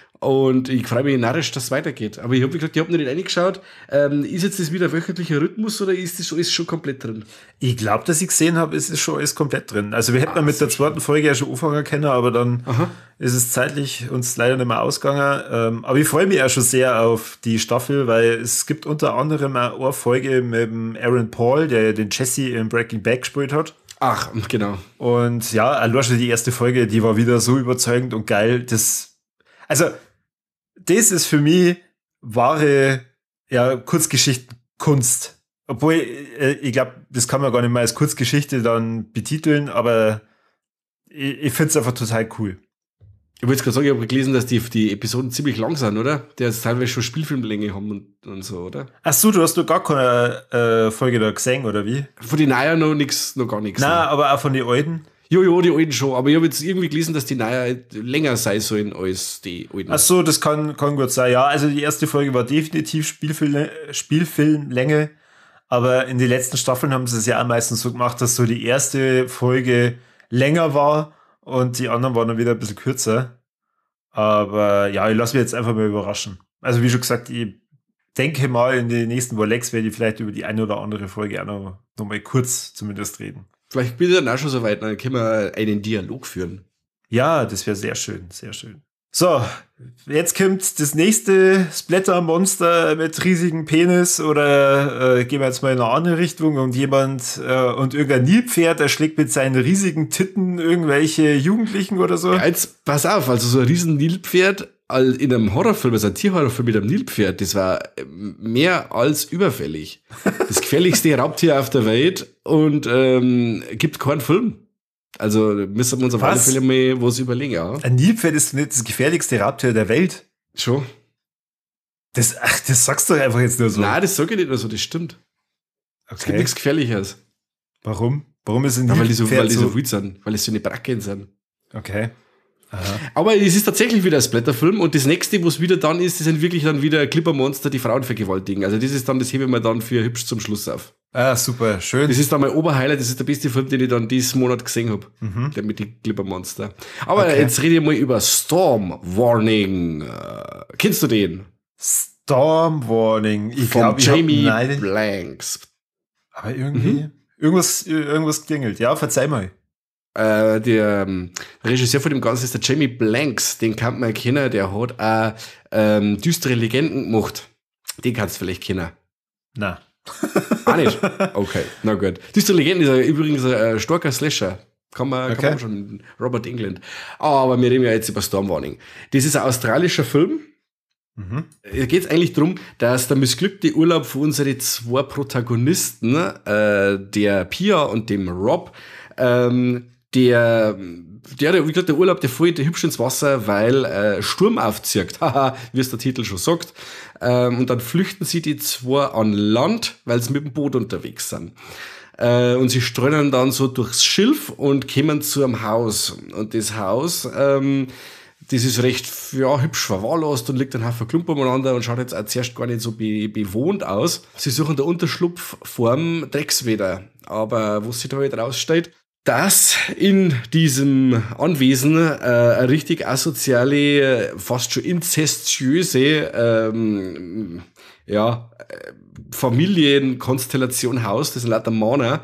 Und ich freue mich narrisch, dass es weitergeht. Aber ich habe gesagt, ich habe noch nicht reingeschaut. Ähm, ist jetzt das wieder wöchentlicher Rhythmus oder ist das schon, ist schon komplett drin? Ich glaube, dass ich gesehen habe, ist es schon alles komplett drin. Also wir hätten ah, mit der zweiten Folge ja schon anfangen können, aber dann Aha. ist es zeitlich uns leider nicht mehr ausgegangen. Ähm, aber ich freue mich auch schon sehr auf die Staffel, weil es gibt unter anderem auch eine Folge mit dem Aaron Paul, der den Jesse in Breaking Bad gespielt hat. Ach, genau. Und ja, allein schon die erste Folge, die war wieder so überzeugend und geil. Das, also das ist für mich wahre ja, Kurzgeschichtenkunst. Obwohl, äh, ich glaube, das kann man gar nicht mehr als Kurzgeschichte dann betiteln, aber ich, ich finde es einfach total cool. Ich wollte jetzt gerade sagen, ich habe gelesen, dass die, die Episoden ziemlich lang sind, oder? Die jetzt teilweise schon Spielfilmlänge haben und, und so, oder? Ach so, du hast doch gar keine äh, Folge da gesehen, oder wie? Von den Neuen noch nix, noch gar nichts. Nein, aber auch von den alten? Jojo, die alten schon, aber ich habe jetzt irgendwie gelesen, dass die Neuen länger sein sollen als die alten. Ach so, das kann, kann gut sein. Ja, also die erste Folge war definitiv Spielfilm, Spielfilmlänge, aber in den letzten Staffeln haben sie es ja auch meistens so gemacht, dass so die erste Folge länger war und die anderen waren dann wieder ein bisschen kürzer. Aber ja, ich lasse mich jetzt einfach mal überraschen. Also wie schon gesagt, ich denke mal, in den nächsten Volex werde ich vielleicht über die eine oder andere Folge auch noch, noch mal kurz zumindest reden. Vielleicht bin ich dann auch schon so weit, dann können wir einen Dialog führen. Ja, das wäre sehr schön, sehr schön. So, jetzt kommt das nächste Splatter-Monster mit riesigem Penis oder äh, gehen wir jetzt mal in eine andere Richtung und jemand äh, und irgendein Nilpferd erschlägt mit seinen riesigen Titten irgendwelche Jugendlichen oder so. Ja, jetzt pass auf, also so ein riesen Nilpferd in einem Horrorfilm, also ein Tierhorrorfilm mit einem Nilpferd, das war mehr als überfällig. Das gefährlichste Raubtier auf der Welt und ähm, gibt keinen Film. Also müssen wir uns auf alle Fälle mal was überlegen. Ja. Ein Nilpferd ist nicht das gefährlichste Raubtier der Welt. Schon. Das, ach, das sagst du doch einfach jetzt nur so. Nein, das sage ich nicht nur so, das stimmt. Okay. Es gibt nichts Gefährliches. Warum? Warum ist ein ja, Nilpferd weil die so, weil die so so wild sind, weil es so eine Bracken sind. Okay. Aha. Aber es ist tatsächlich wieder ein Splatterfilm und das nächste, wo es wieder dann ist, das sind wirklich dann wieder Clippermonster, die Frauen vergewaltigen. Also das ist dann, das hebe ich mir dann für hübsch zum Schluss auf. Ah, super, schön. Das ist dann mein Oberhighlight, das ist der beste Film, den ich dann diesen Monat gesehen habe. Mhm. Der mit den Clippermonster. Aber Okay. jetzt rede ich mal über Storm Warning. Äh, kennst du den? Storm Warning. Ich Von glaube, ich Jamie hab, nein, Blanks. aber irgendwie, Mhm. irgendwas, irgendwas klingelt. Ja, verzeih mal. Äh, der ähm, Regisseur von dem Ganzen ist der Jamie Blanks, den kann man kennen, der hat auch ähm, düstere Legenden gemacht. Den kannst du vielleicht kennen. Na. Auch nicht? Okay, na gut. Düstere Legenden ist ja übrigens ein äh, starker Slasher. Kann man, Okay. kann man schon, Robert England. Aber wir reden ja jetzt über Storm Warning. Das ist ein australischer Film. Mhm. Da geht es eigentlich darum, dass der missglückte Urlaub für unsere zwei Protagonisten, äh, der Pia und dem Rob, ähm, der, der, wie gesagt, der Urlaub, der fällt hübsch ins Wasser, weil äh, Sturm aufzieht. Haha, wie es der Titel schon sagt. Ähm, und dann flüchten sie die zwei an Land, weil sie mit dem Boot unterwegs sind. Äh, und sie streuen dann so durchs Schilf und kommen zu einem Haus. Und das Haus, ähm, das ist recht ja, hübsch verwahrlost und liegt ein Haufen Klumpen umeinander und schaut jetzt auch zuerst gar nicht so be bewohnt aus. Sie suchen den Unterschlupf vorm Drecksweder. Aber wo sich da halt raussteht, dass in diesem Anwesen äh, eine richtig asoziale, fast schon inzestiöse ähm, ja, äh, Familienkonstellation haust, das sind lauter Männer,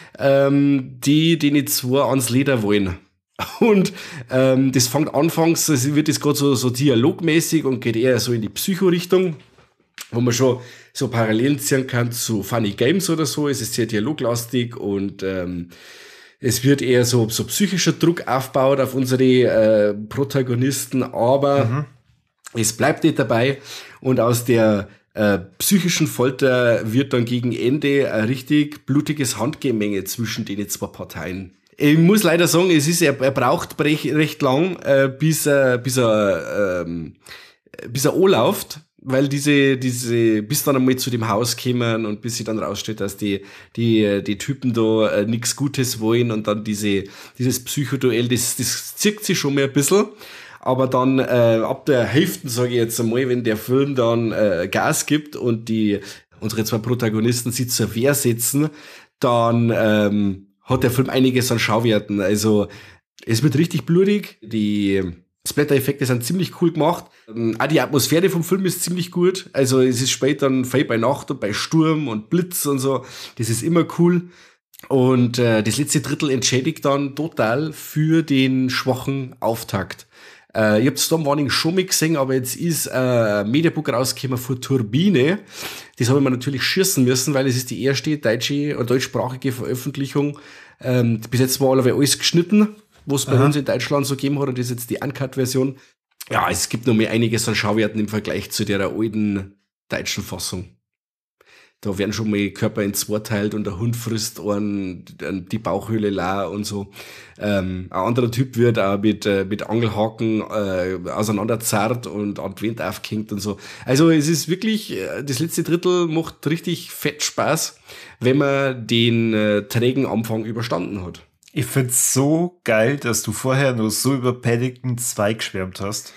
ähm, die die nicht zwei ans Leder wollen. Und ähm, das fängt anfangs, es wird das gerade so, so dialogmäßig und geht eher so in die Psycho-Richtung, wo man schon so Parallelen ziehen kann zu Funny Games oder so. Es ist sehr dialoglastig und ähm, es wird eher so, so psychischer Druck aufgebaut auf unsere äh, Protagonisten, aber Mhm. es bleibt nicht dabei und aus der äh, psychischen Folter wird dann gegen Ende ein richtig blutiges Handgemenge zwischen den zwei Parteien. Ich muss leider sagen, es ist, er, er braucht recht, recht lang, äh, bis er, bis er, ähm, bis er anläuft, weil diese, diese, bis dann einmal zu dem Haus kommen und bis sie dann raussteht, dass die, die, die Typen da äh, nichts Gutes wollen und dann diese, dieses Psychoduell, das, das zirkt sich schon mal ein bisschen. Aber dann äh, ab der Hälfte, sage ich jetzt einmal, wenn der Film dann äh, Gas gibt und die unsere zwei Protagonisten sich zur Wehr setzen, dann ähm, hat der Film einiges an Schauwerten. Also es wird richtig blutig, die Splatter-Effekte sind ziemlich cool gemacht. Ähm, auch die Atmosphäre vom Film ist ziemlich gut. Also es ist später dann viel bei Nacht und bei Sturm und Blitz und so. Das ist immer cool. Und äh, das letzte Drittel entschädigt dann total für den schwachen Auftakt. Äh, ich habe Storm Warning schon mal gesehen, aber jetzt ist äh, ein Mediabook rausgekommen von Turbine. Das habe ich mir natürlich schießen müssen, weil es ist die erste deutsche oder deutschsprachige Veröffentlichung. Ähm, bis jetzt war alle alles geschnitten, was es bei Aha. uns in Deutschland so gegeben hat, und das ist jetzt die Uncut-Version. Ja, es gibt noch mehr einiges an Schauwerten im Vergleich zu der alten deutschen Fassung. Da werden schon mal Körper in zwei teilt und der Hund frisst einen, die Bauchhöhle la und so. Ähm, ein anderer Typ wird auch mit, äh, mit Angelhaken äh, auseinanderzerrt und an die Wand aufgehängt und so. Also es ist wirklich, äh, das letzte Drittel macht richtig fett Spaß, wenn man den äh, trägen Anfang überstanden hat. Ich find's so geil, dass du vorher nur so über Paddington zwei geschwärmt hast.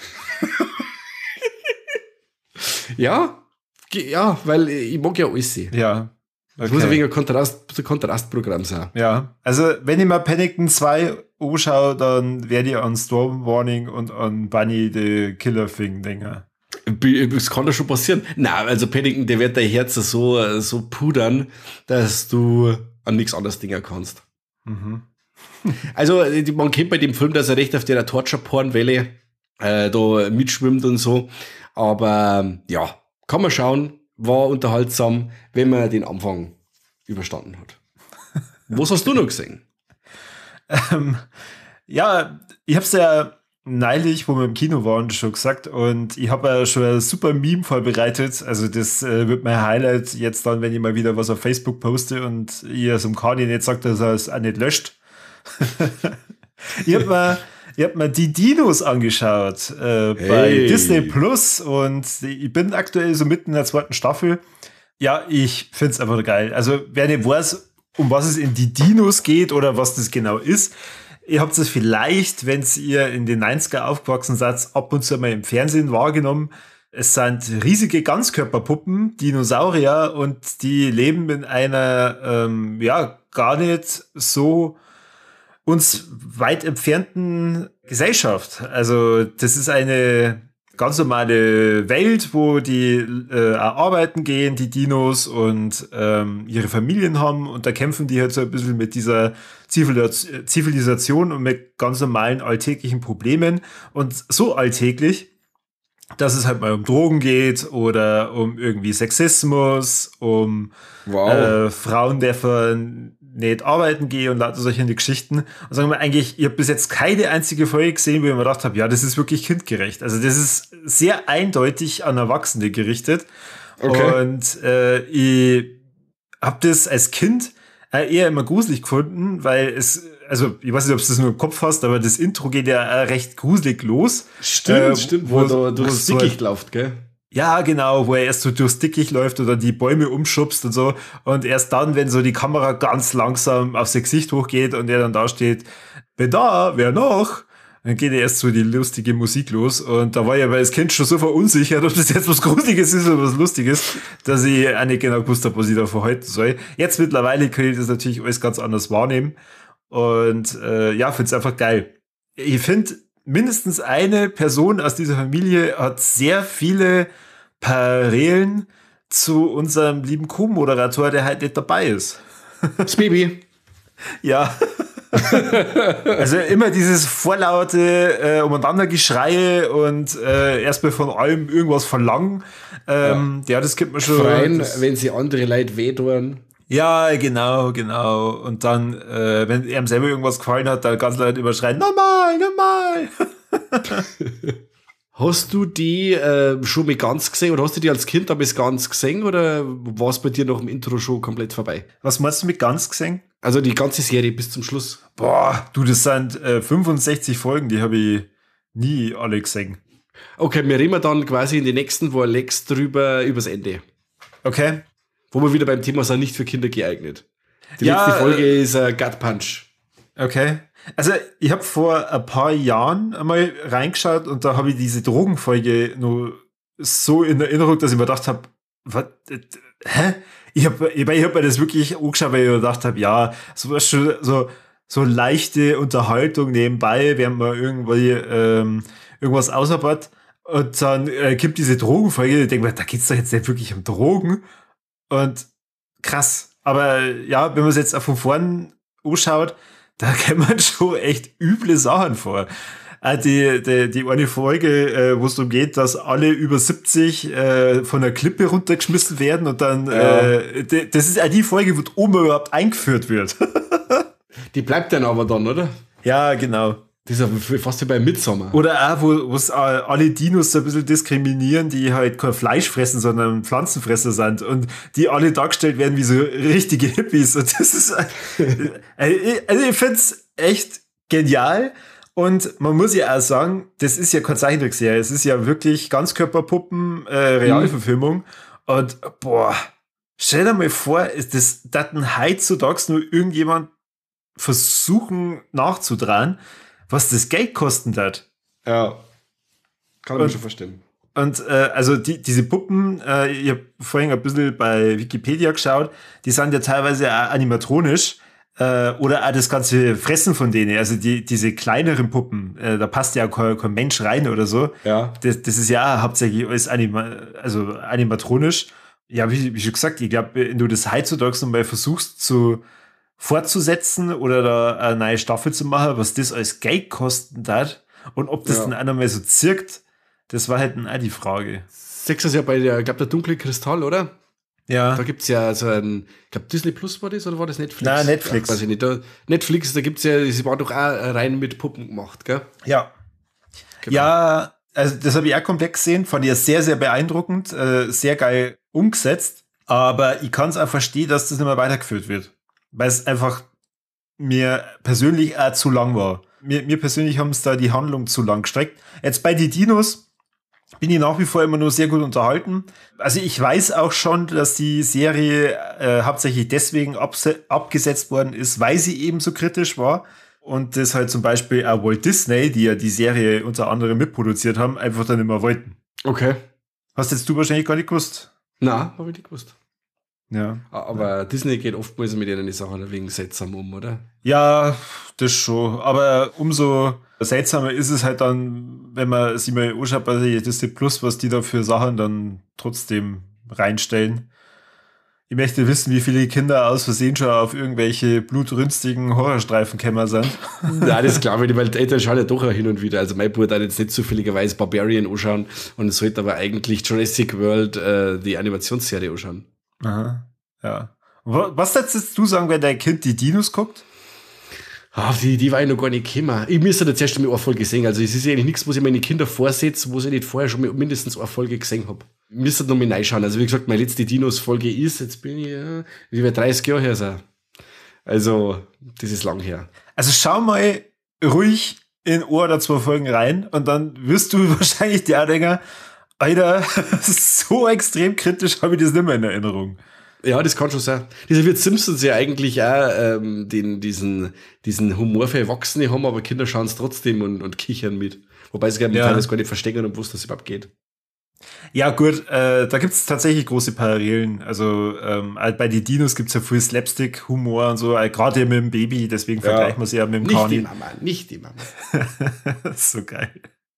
Ja, ge- ja, weil ich mag ja alles sehen. Ja. Das muss ein Okay. wenig ein Kontrast, ein Kontrastprogramm sein. Ja, also wenn ich mal Paddington zwei anschaue, dann werde ich an Storm Warning und an Bunny the Killer Thing denken. Das kann doch schon passieren. Na, also Paddington, der wird dein Herz so, so pudern, dass du an nichts anderes denken kannst. Mhm. Also, die- man kennt bei dem Film, dass er recht auf der Torture-Porn-Welle äh, da mitschwimmt und so. Aber ja, kann man schauen, war unterhaltsam, wenn man den Anfang überstanden hat. Was hast du noch gesehen? Ähm, ja, ich hab's ja neulich, wo wir im Kino waren, schon gesagt, und ich habe ja schon ein super Meme vorbereitet. Also das äh, wird mein Highlight jetzt dann, wenn ich mal wieder was auf Facebook poste und ihr so im Kani nicht sagt, dass er es auch nicht löscht. ich habe mir, ich hab mir die Dinos angeschaut äh, bei Hey. Disney Plus, und ich bin aktuell so mitten in der zweiten Staffel. Ja, ich find's einfach geil. Also wer nicht weiß, um was es in die Dinos geht oder was das genau ist, ihr habt es vielleicht, wenn ihr in den neunziger aufgewachsen seid, ab und zu mal im Fernsehen wahrgenommen. Es sind riesige Ganzkörperpuppen, Dinosaurier, und die leben in einer, ähm, ja, gar nicht so uns weit entfernten Gesellschaft. Also das ist eine ganz normale Welt, wo die äh, arbeiten gehen, die Dinos, und ähm, ihre Familien haben, und da kämpfen die halt so ein bisschen mit dieser Zivilis- Zivilisation und mit ganz normalen alltäglichen Problemen, und so alltäglich, dass es halt mal um Drogen geht oder um irgendwie Sexismus, um Wow. äh, Frauen, die nicht arbeiten gehen und lauter solche Geschichten. Und sagen wir eigentlich, ich habe bis jetzt keine einzige Folge gesehen, wo ich mir gedacht habe, ja, das ist wirklich kindgerecht. Also das ist sehr eindeutig an Erwachsene gerichtet. Okay. Und äh, ich habe das als Kind äh, eher immer gruselig gefunden, weil es, also ich weiß nicht, ob du das nur im Kopf hast, aber das Intro geht ja äh, recht gruselig los. Stimmt, äh, stimmt, wo, wo er durchs so Dickicht läuft, gell? Ja, genau, wo er erst so durchs Dickicht läuft oder die Bäume umschubst und so. Und erst dann, wenn so die Kamera ganz langsam auf sein Gesicht hochgeht und er dann da steht, wer da, wer noch? Dann geht er erst so die lustige Musik los. Und da war ja, weil das Kind schon so verunsichert, ob das jetzt was Gruseliges ist oder was Lustiges, dass ich auch nicht genau gewusst habe, was ich da verhalten soll. Jetzt mittlerweile kann ich das natürlich alles ganz anders wahrnehmen. Und äh, ja, finde es einfach geil. Ich finde, mindestens eine Person aus dieser Familie hat sehr viele Parallelen zu unserem lieben Co-Moderator, der halt nicht dabei ist. Das Baby. Ja. Also immer dieses vorlaute äh, Umeinandergeschreie und äh, erstmal von allem irgendwas verlangen. Ähm, ja. ja, das gibt man schon. Freien, das, wenn sie andere Leute wehtun. Ja, genau, genau. Und dann, äh, wenn ihm selber irgendwas gefallen hat, dann ganz laut überschreien, nochmal, nochmal. Hast du die äh, schon mit ganz gesehen oder hast du die als Kind da bis ganz gesehen oder war es bei dir noch im Intro schon komplett vorbei? Was meinst du mit ganz gesehen? Also die ganze Serie bis zum Schluss. Boah, du, das sind äh, fünfundsechzig Folgen, die habe ich nie alle gesehen. Okay, wir reden dann quasi in die nächsten, wo Alex drüber übers Ende. Okay. Wo wir wieder beim Thema sind, nicht für Kinder geeignet. Die Ja, letzte Folge äh, ist äh, Gut Punch. Okay. Also ich habe vor ein paar Jahren einmal reingeschaut und da habe ich diese Drogenfolge nur so in Erinnerung, dass ich mir gedacht habe, was, äh, hä? Ich habe ich hab mir das wirklich angeschaut, weil ich mir gedacht habe, ja, so, so, so leichte Unterhaltung nebenbei, während man irgendwie ähm, irgendwas ausarbeitet. Und dann äh, gibt diese Drogenfolge, ich denke mir, da geht's doch jetzt nicht wirklich um Drogen. Und krass. Aber ja, wenn man es jetzt auch von vorn anschaut, da kennt man schon echt üble Sachen vor. Äh, die, die, die eine Folge, äh, wo es darum geht, dass alle über siebzig äh, von der Klippe runtergeschmissen werden und dann, ja. äh, die, das ist auch die Folge, wo die Oma überhaupt eingeführt wird. Die bleibt dann aber dann, oder? Ja, genau. Das ist ja fast wie bei Midsommar. Oder auch, wo es alle Dinos so ein bisschen diskriminieren, die halt kein Fleisch fressen, sondern Pflanzenfresser sind und die alle dargestellt werden wie so richtige Hippies. Und das ist, also ich finde es echt genial. Und man muss ja auch sagen, das ist ja keine Zeichentrickserie. Es ist ja wirklich Ganzkörperpuppen, äh, Realverfilmung. Mhm. Und boah, stell dir mal vor, ist das, das heutzutage nur irgendjemand versuchen nachzutragen, was das Geld kosten hat. Ja, kann ich mir schon verstehen. Und äh, also die, diese Puppen, äh, ich habe vorhin ein bisschen bei Wikipedia geschaut, die sind ja teilweise auch animatronisch äh, oder auch das ganze Fressen von denen, also die, diese kleineren Puppen, äh, da passt ja kein, kein Mensch rein oder so. Ja. Das, das ist ja auch hauptsächlich alles anima also animatronisch. Ja, wie, wie schon gesagt, ich glaube, wenn du das heutzutage nochmal versuchst zu fortzusetzen oder da eine neue Staffel zu machen, was das als Geld kosten hat und ob das ja. dann auch noch mal so zirkt, das war halt auch die Frage. Sechs ist ja bei der, ich glaube, der dunkle Kristall, oder? Ja. Da gibt es ja so ein, ich glaube, Disney Plus war das oder war das Netflix? Nein, Netflix. Ja, weiß ich nicht. Da, Netflix, da gibt es ja, sie war doch auch rein mit Puppen gemacht, gell? Ja. Genau. Ja, also das habe ich auch komplett gesehen, fand ich sehr, sehr beeindruckend, äh, sehr geil umgesetzt, aber ich kann es auch verstehen, dass das nicht mehr weitergeführt wird. Weil es einfach mir persönlich auch zu lang war. Mir, mir persönlich haben es da die Handlung zu lang gestreckt. Jetzt bei die Dinos bin ich nach wie vor immer nur sehr gut unterhalten. Also ich weiß auch schon, dass die Serie äh, hauptsächlich deswegen abgesetzt worden ist, weil sie eben so kritisch war. und das halt zum Beispiel auch Walt Disney, die ja die Serie unter anderem mitproduziert haben, einfach dann immer wollten. Okay. Hast jetzt du wahrscheinlich gar nicht gewusst? Na, habe ich nicht gewusst. Ja. Aber ja. Disney geht oftmals mit denen die Sachen wegen seltsam um, oder? Ja, das schon. Aber umso seltsamer ist es halt dann, wenn man sich mal anschaut bei Disney Plus, was die da für Sachen dann trotzdem reinstellen. Ich möchte wissen, wie viele Kinder aus Versehen schon auf irgendwelche blutrünstigen Horrorstreifen gekommen sind. Nein, das glaube ich nicht, weil die Eltern schauen ja doch auch hin und wieder. Also mein Bruder hat jetzt nicht zufälligerweise Barbarian anschauen und es sollte aber eigentlich Jurassic World, äh, die Animationsserie anschauen. Aha, ja. Was würdest du sagen, wenn dein Kind die Dinos guckt? Ah, die, die war ich noch gar nicht gekommen. Ich müsste jetzt erst mal eine Folge sehen. Also es ist eigentlich nichts, was ich meine Kinder vorsetze, wo ich nicht vorher schon mindestens eine Folge gesehen habe. Ich müsste noch mal reinschauen. Also wie gesagt, meine letzte Dinos-Folge ist, jetzt bin ich, ja, wie wir dreißig Jahre her sind. Also, das ist lang her. Also schau mal ruhig in ein oder zwei Folgen rein und dann wirst du wahrscheinlich die auch denken, Alter, so extrem kritisch habe ich das nicht mehr in Erinnerung. Ja, das kann schon sein. Dieser wird Simpsons ja eigentlich auch ähm, den, diesen, diesen Humor für Erwachsene haben, aber Kinder schauen es trotzdem und, und kichern mit. Wobei sie gerne ja. teilweise gar nicht verstehen und wussten, dass es überhaupt geht. Ja, gut, äh, da gibt es tatsächlich große Parallelen. Also ähm, bei den Dinos gibt es ja viel Slapstick-Humor und so, äh, gerade mit dem Baby, deswegen ja. vergleichen wir sie ja mit dem Nicht Kani. die Mama, nicht die Mama. Das ist so geil.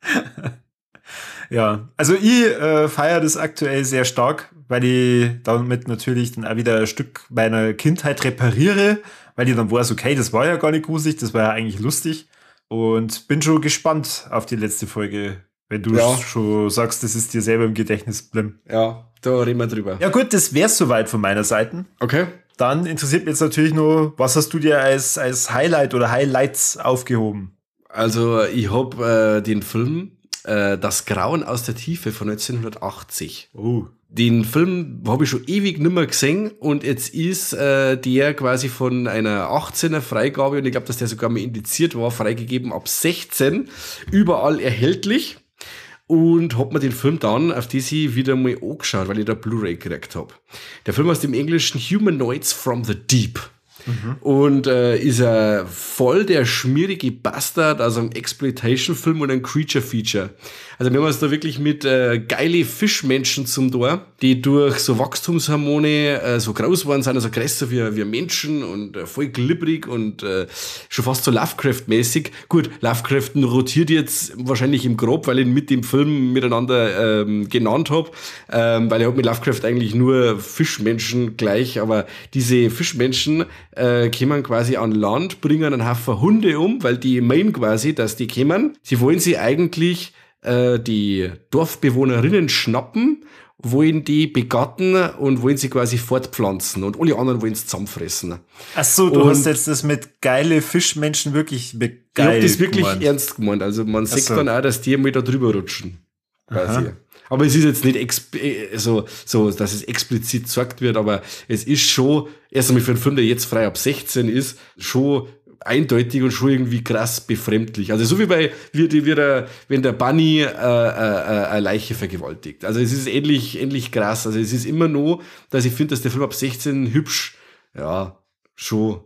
Ja, also ich äh, feiere das aktuell sehr stark, weil ich damit natürlich dann auch wieder ein Stück meiner Kindheit repariere, weil ich dann weiß, okay, das war ja gar nicht gruselig, das war ja eigentlich lustig und bin schon gespannt auf die letzte Folge, wenn du ja. schon sagst, das ist dir selber im Gedächtnis geblieben. Ja, da reden wir drüber. Ja gut, das wär's soweit von meiner Seite. Okay. Dann interessiert mich jetzt natürlich nur, was hast du dir als, als Highlight oder Highlights aufgehoben? Also ich habe äh, den Film Das Grauen aus der Tiefe von neunzehnhundertachtzig. Oh. Den Film habe ich schon ewig nimmer gesehen und jetzt ist äh, der quasi von einer achtzehner Freigabe und ich glaube, dass der sogar mal indiziert war, freigegeben ab sechzehn, überall erhältlich und hab mir den Film dann auf das ich wieder mal angeschaut, weil ich da Blu-ray gekriegt habe. Der Film heißt im Englischen Humanoids from the Deep. Mhm. Und äh, ist er voll der schmierige Bastard, also ein Exploitation-Film und ein Creature-Feature. Also wir haben uns da wirklich mit äh, geile Fischmenschen zum Tor, die durch so Wachstumshormone äh, so groß geworden sind, also größer wie, wie Menschen und äh, voll glibberig und äh, schon fast so Lovecraft-mäßig. Gut, Lovecraft rotiert jetzt wahrscheinlich im Grob, weil ich ihn mit dem Film miteinander ähm, genannt habe, ähm, weil er hat mit Lovecraft eigentlich nur Fischmenschen gleich, aber diese Fischmenschen äh, kommen quasi an Land, bringen einen Haufen Hunde um, weil die meinen quasi, dass die kommen. Sie wollen sie eigentlich äh, die Dorfbewohnerinnen schnappen, wollen die begatten und wollen sie quasi fortpflanzen und alle anderen wollen es zusammenfressen. Ach so, du und hast jetzt das mit geile Fischmenschen wirklich mit geil Ich hab das wirklich gemeint. ernst gemeint. Also man sieht so. dann auch, dass die mal da drüber rutschen. Quasi. Aber es ist jetzt nicht exp- so, so, dass es explizit gesagt wird, aber es ist schon, erst einmal für einen Film, der jetzt frei ab sechzehn ist, schon eindeutig und schon irgendwie krass befremdlich. Also so wie bei, wie, wie der, wenn der Bunny äh, äh, eine Leiche vergewaltigt. Also es ist ähnlich, ähnlich krass. Also es ist immer nur, dass ich finde, dass der Film ab sechzehn hübsch, ja, schon,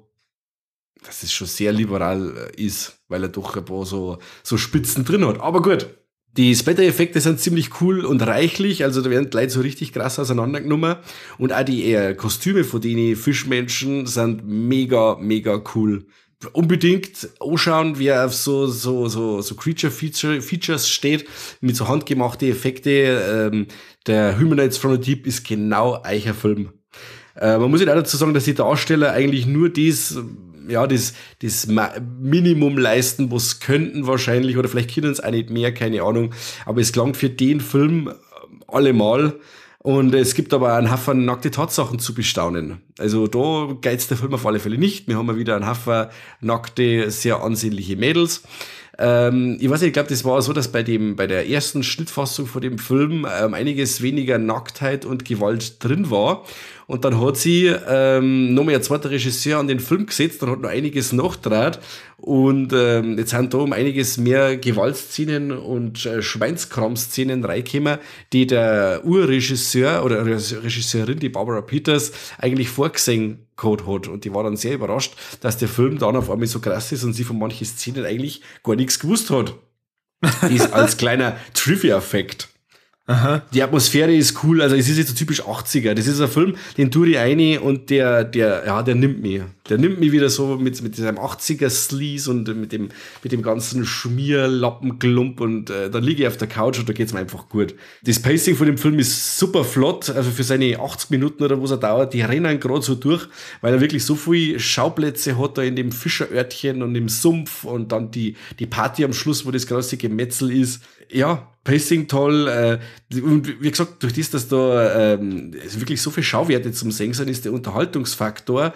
dass es schon sehr liberal ist, weil er doch ein paar so, so Spitzen drin hat. Aber gut. Die Splatter-Effekte sind ziemlich cool und reichlich, also da werden die Leute so richtig krass auseinandergenommen. Und auch die äh, Kostüme von den Fischmenschen sind mega, mega cool. Unbedingt anschauen, wer auf so, so, so, so Creature-Features steht, mit so handgemachten Effekte. Ähm, der Humanoids from the Deep ist genau eicher Film. Äh, man muss ja auch dazu sagen, dass die Darsteller eigentlich nur das, ja, das, das Minimum leisten, was könnten wahrscheinlich, oder vielleicht können es auch nicht mehr, keine Ahnung. Aber es klang für den Film allemal. Und es gibt aber einen Haufen nackte Tatsachen zu bestaunen. Also da geizt der Film auf alle Fälle nicht. Wir haben wieder einen Haufen nackte, sehr ansehnliche Mädels. Ähm, ich weiß nicht, ich glaube, das war so, dass bei dem, bei der ersten Schnittfassung von dem Film ähm, einiges weniger Nacktheit und Gewalt drin war. und dann hat sie ähm, nochmal ein zweiter Regisseur an den Film gesetzt und hat noch einiges nachgetragen und ähm, jetzt sind da um einiges mehr Gewaltszenen und äh, Schweinskram-Szenen reingekommen, die der Urregisseur oder Regisseurin, die Barbara Peters, eigentlich vorgesehen gehabt hat und die war dann sehr überrascht, dass der Film dann auf einmal so krass ist und sie von manchen Szenen eigentlich gar nichts gewusst hat. Ist als kleiner Trivia-Fact. Aha. Die Atmosphäre ist cool, also es ist jetzt so typisch achtziger. Das ist ein Film, den tue ich rein und der, der, ja, der nimmt mich. Der nimmt mich wieder so mit, mit diesem achtziger-Sleaze und mit dem, mit dem ganzen Schmierlappenklump und äh, dann liege ich auf der Couch und da geht's mir einfach gut. Das Pacing von dem Film ist super flott, also für seine achtzig Minuten oder was er dauert, die rennen gerade so durch, weil er wirklich so viele Schauplätze hat da in dem Fischerörtchen und im Sumpf und dann die, die Party am Schluss, wo das große Gemetzel ist. Ja, Pacing toll, äh, und wie gesagt, durch das, dass da ähm, wirklich so viele Schauwerte zum Sehen sind, ist der Unterhaltungsfaktor,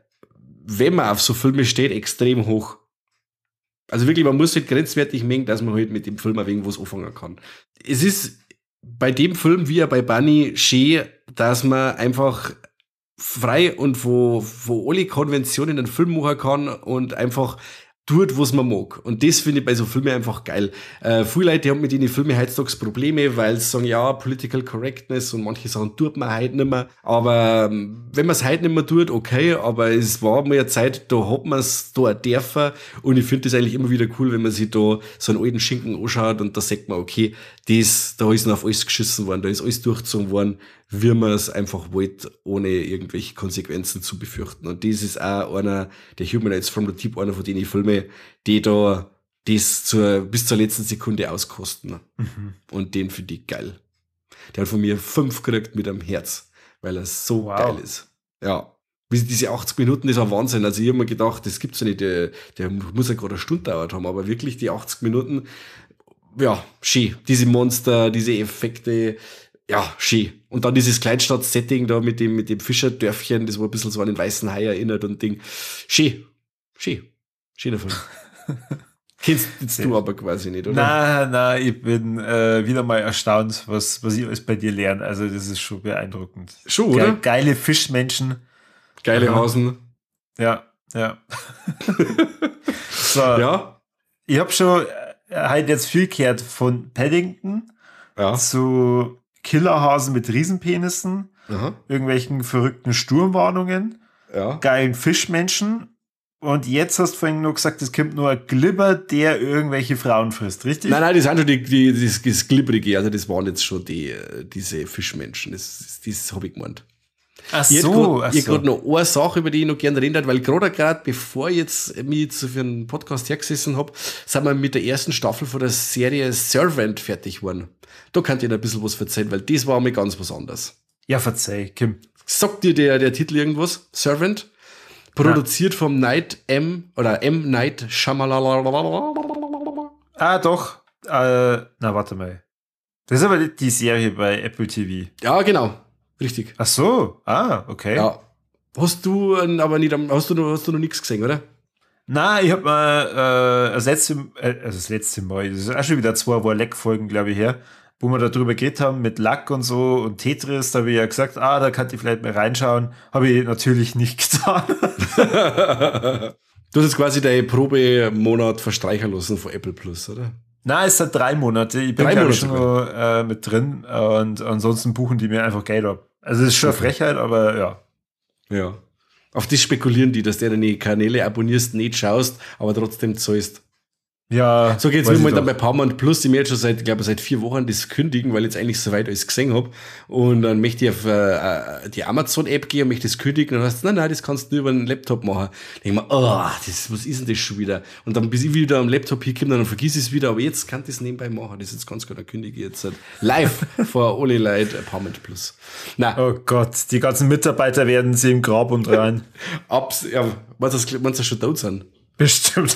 wenn man auf so Filme steht, extrem hoch. Also wirklich, man muss halt grenzwertig mengen, dass man halt mit dem Film ein wenig was anfangen kann. Es ist bei dem Film, wie bei Bunny, schön, dass man einfach frei und von, von alle Konventionen einen Film machen kann und einfach tut, was man mag. Und das finde ich bei so Filmen einfach geil. Äh, viele Leute haben mit den Filmen heutzutage Probleme, weil sie sagen, ja, Political Correctness und manche Sachen tut man heute nicht mehr. Aber ähm, wenn man es heute nicht mehr tut, okay, aber es war mal eine Zeit, da hat man es da auch dürfen und ich finde das eigentlich immer wieder cool, wenn man sich da so einen alten Schinken anschaut und da sagt man, okay, das, da ist noch auf alles geschissen worden, da ist alles durchgezogen worden, wie man es einfach wollte, ohne irgendwelche Konsequenzen zu befürchten. Und das ist auch einer der Humanites from the Deep, einer von den Filmen, die da das zur, bis zur letzten Sekunde auskosten. Mhm. Und den finde ich geil. Der hat von mir fünf gekriegt mit einem Herz, weil er so wow. geil ist. Ja. Diese achtzig Minuten ist ein Wahnsinn. Also ich habe mir gedacht, das gibt's ja nicht, der, der muss ja gerade eine Stunde dauert haben, aber wirklich die achtzig Minuten, ja, schön. Diese Monster, diese Effekte, ja, schön. Und dann dieses Kleinstadt-Setting da mit dem, mit dem Fischerdörfchen, das war ein bisschen so an den weißen Hai erinnert und Ding. Schön. Schön. Schöner Film. Kennst du aber quasi nicht, oder? Nein, nein, ich bin äh, wieder mal erstaunt, was, was ich alles bei dir lerne. Also das ist schon beeindruckend. Schon, oder? Ge- geile Fischmenschen. Geile ja. Hasen. Ja, ja. So. Ja. Ich habe schon äh, halt jetzt viel gehört von Paddington ja. zu Killerhasen mit Riesenpenissen, Aha. irgendwelchen verrückten Sturmwarnungen, ja. geilen Fischmenschen. Und jetzt hast du vorhin nur gesagt, es kommt nur ein Glibber, der irgendwelche Frauen frisst, richtig? Nein, nein, das sind schon die, die das, das Glibberige, also das waren jetzt schon die, diese Fischmenschen, das, das habe ich gemeint. Ach so, ich habe gerade noch eine Sache, über die ich noch gerne reden würde, weil gerade gerade bevor ich jetzt mich jetzt für einen Podcast hergesessen habe, sind wir mit der ersten Staffel von der Serie Servant fertig geworden. Da könnt ihr ein bisschen was erzählen, weil das war mir ganz was anderes. Ja, verzeih, Kim. Sagt dir der, der Titel irgendwas? Servant? Produziert ja. vom Night M oder M. Night Shyamalan. Ah, doch. Äh, na, warte mal. Das ist aber die Serie bei Apple T V. Ja, genau. Richtig. Ach so. Ah, okay. Ja. Hast du aber nicht, hast du noch, hast du noch nichts gesehen, oder? Nein, ich hab mal äh, das letzte, äh, also das letzte Mal, das ist auch schon wieder zwei War Leck-Folgen, glaube ich, her, wo wir darüber geredet haben mit Lack und so und Tetris, da habe ich ja gesagt, ah, da kann ich vielleicht mal reinschauen. Habe ich natürlich nicht getan. Du hast jetzt quasi deinen Probemonat verstreichen lassen von Apple Plus, oder? Nein, es sind drei Monate. Ich bin drei Monate schon noch, äh, mit drin und ansonsten buchen die mir einfach Geld ab. Also es ist schon eine Frechheit, aber ja. Ja. Auf das spekulieren die, dass du deine Kanäle abonnierst, nicht schaust, aber trotzdem zahlst. Ja. So geht's mir momentan bei Paramount Plus, die mir jetzt schon seit, ich glaube, seit vier Wochen das kündigen, weil ich jetzt eigentlich soweit alles gesehen habe. Und dann möchte ich auf äh, die Amazon-App gehen und möchte das kündigen. Und dann heißt nein, nein, das kannst du nur über einen Laptop machen. Dann denke ich mir, oh, das, was ist denn das schon wieder? Und dann, bis ich wieder am Laptop hinkomme, dann vergiss ich es wieder. Aber jetzt kann ich das nebenbei machen. Das ist jetzt ganz gut, dann kündige ich jetzt live vor alle Leute Paramount Plus. Nein. Oh Gott, die ganzen Mitarbeiter werden sie im Grab und rein. Abs, ja, meinst du, das schon tot sind? Bestimmt.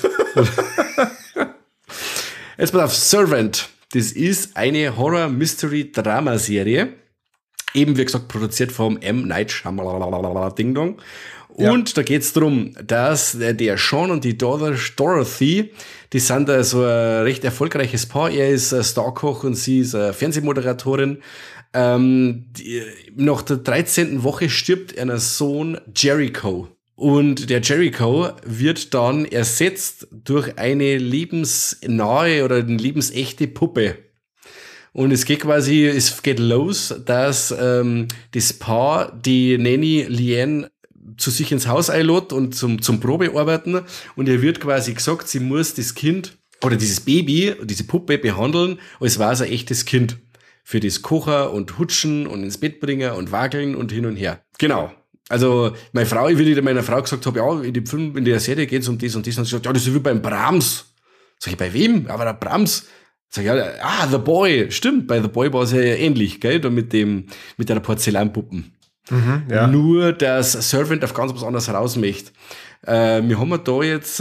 Jetzt mal auf Servant. Das ist eine Horror-Mystery-Drama-Serie. Eben, wie gesagt, produziert vom M. Night Shyamalan Ding Dong. Und ja. da geht's darum, dass der Sean und die Daughter Dorothy, die sind da so ein recht erfolgreiches Paar. Er ist ein Starkoch und sie ist eine Fernsehmoderatorin. Ähm, die, nach der dreizehnten Woche stirbt einer Sohn Jericho. Und der Jericho wird dann ersetzt durch eine lebensnahe oder eine lebensechte Puppe. Und es geht quasi, es geht los, dass ähm, das Paar die Nanny Leanne zu sich ins Haus einlädt und zum, zum Probearbeiten. Und ihr wird quasi gesagt, sie muss das Kind oder dieses Baby, diese Puppe behandeln, als wäre es ein echtes Kind. Für das Kochen und Hutschen und ins Bett bringen und wageln und hin und her. Genau. Also, meine Frau, ich würde meiner Frau gesagt habe, ja, in dem Film, in der Serie geht es um das und das. Und sie sagt, ja, das ist wie beim Brahms. Sag ich, bei wem? Aber der Brahms. Sag ich, ja, ah, The Boy. Stimmt, bei The Boy war es ja ähnlich, gell, da mit dem, mit der Porzellanpuppen. Mhm, ja. Nur, dass Servant auf ganz was anderes raus möchte. Äh, wir haben da jetzt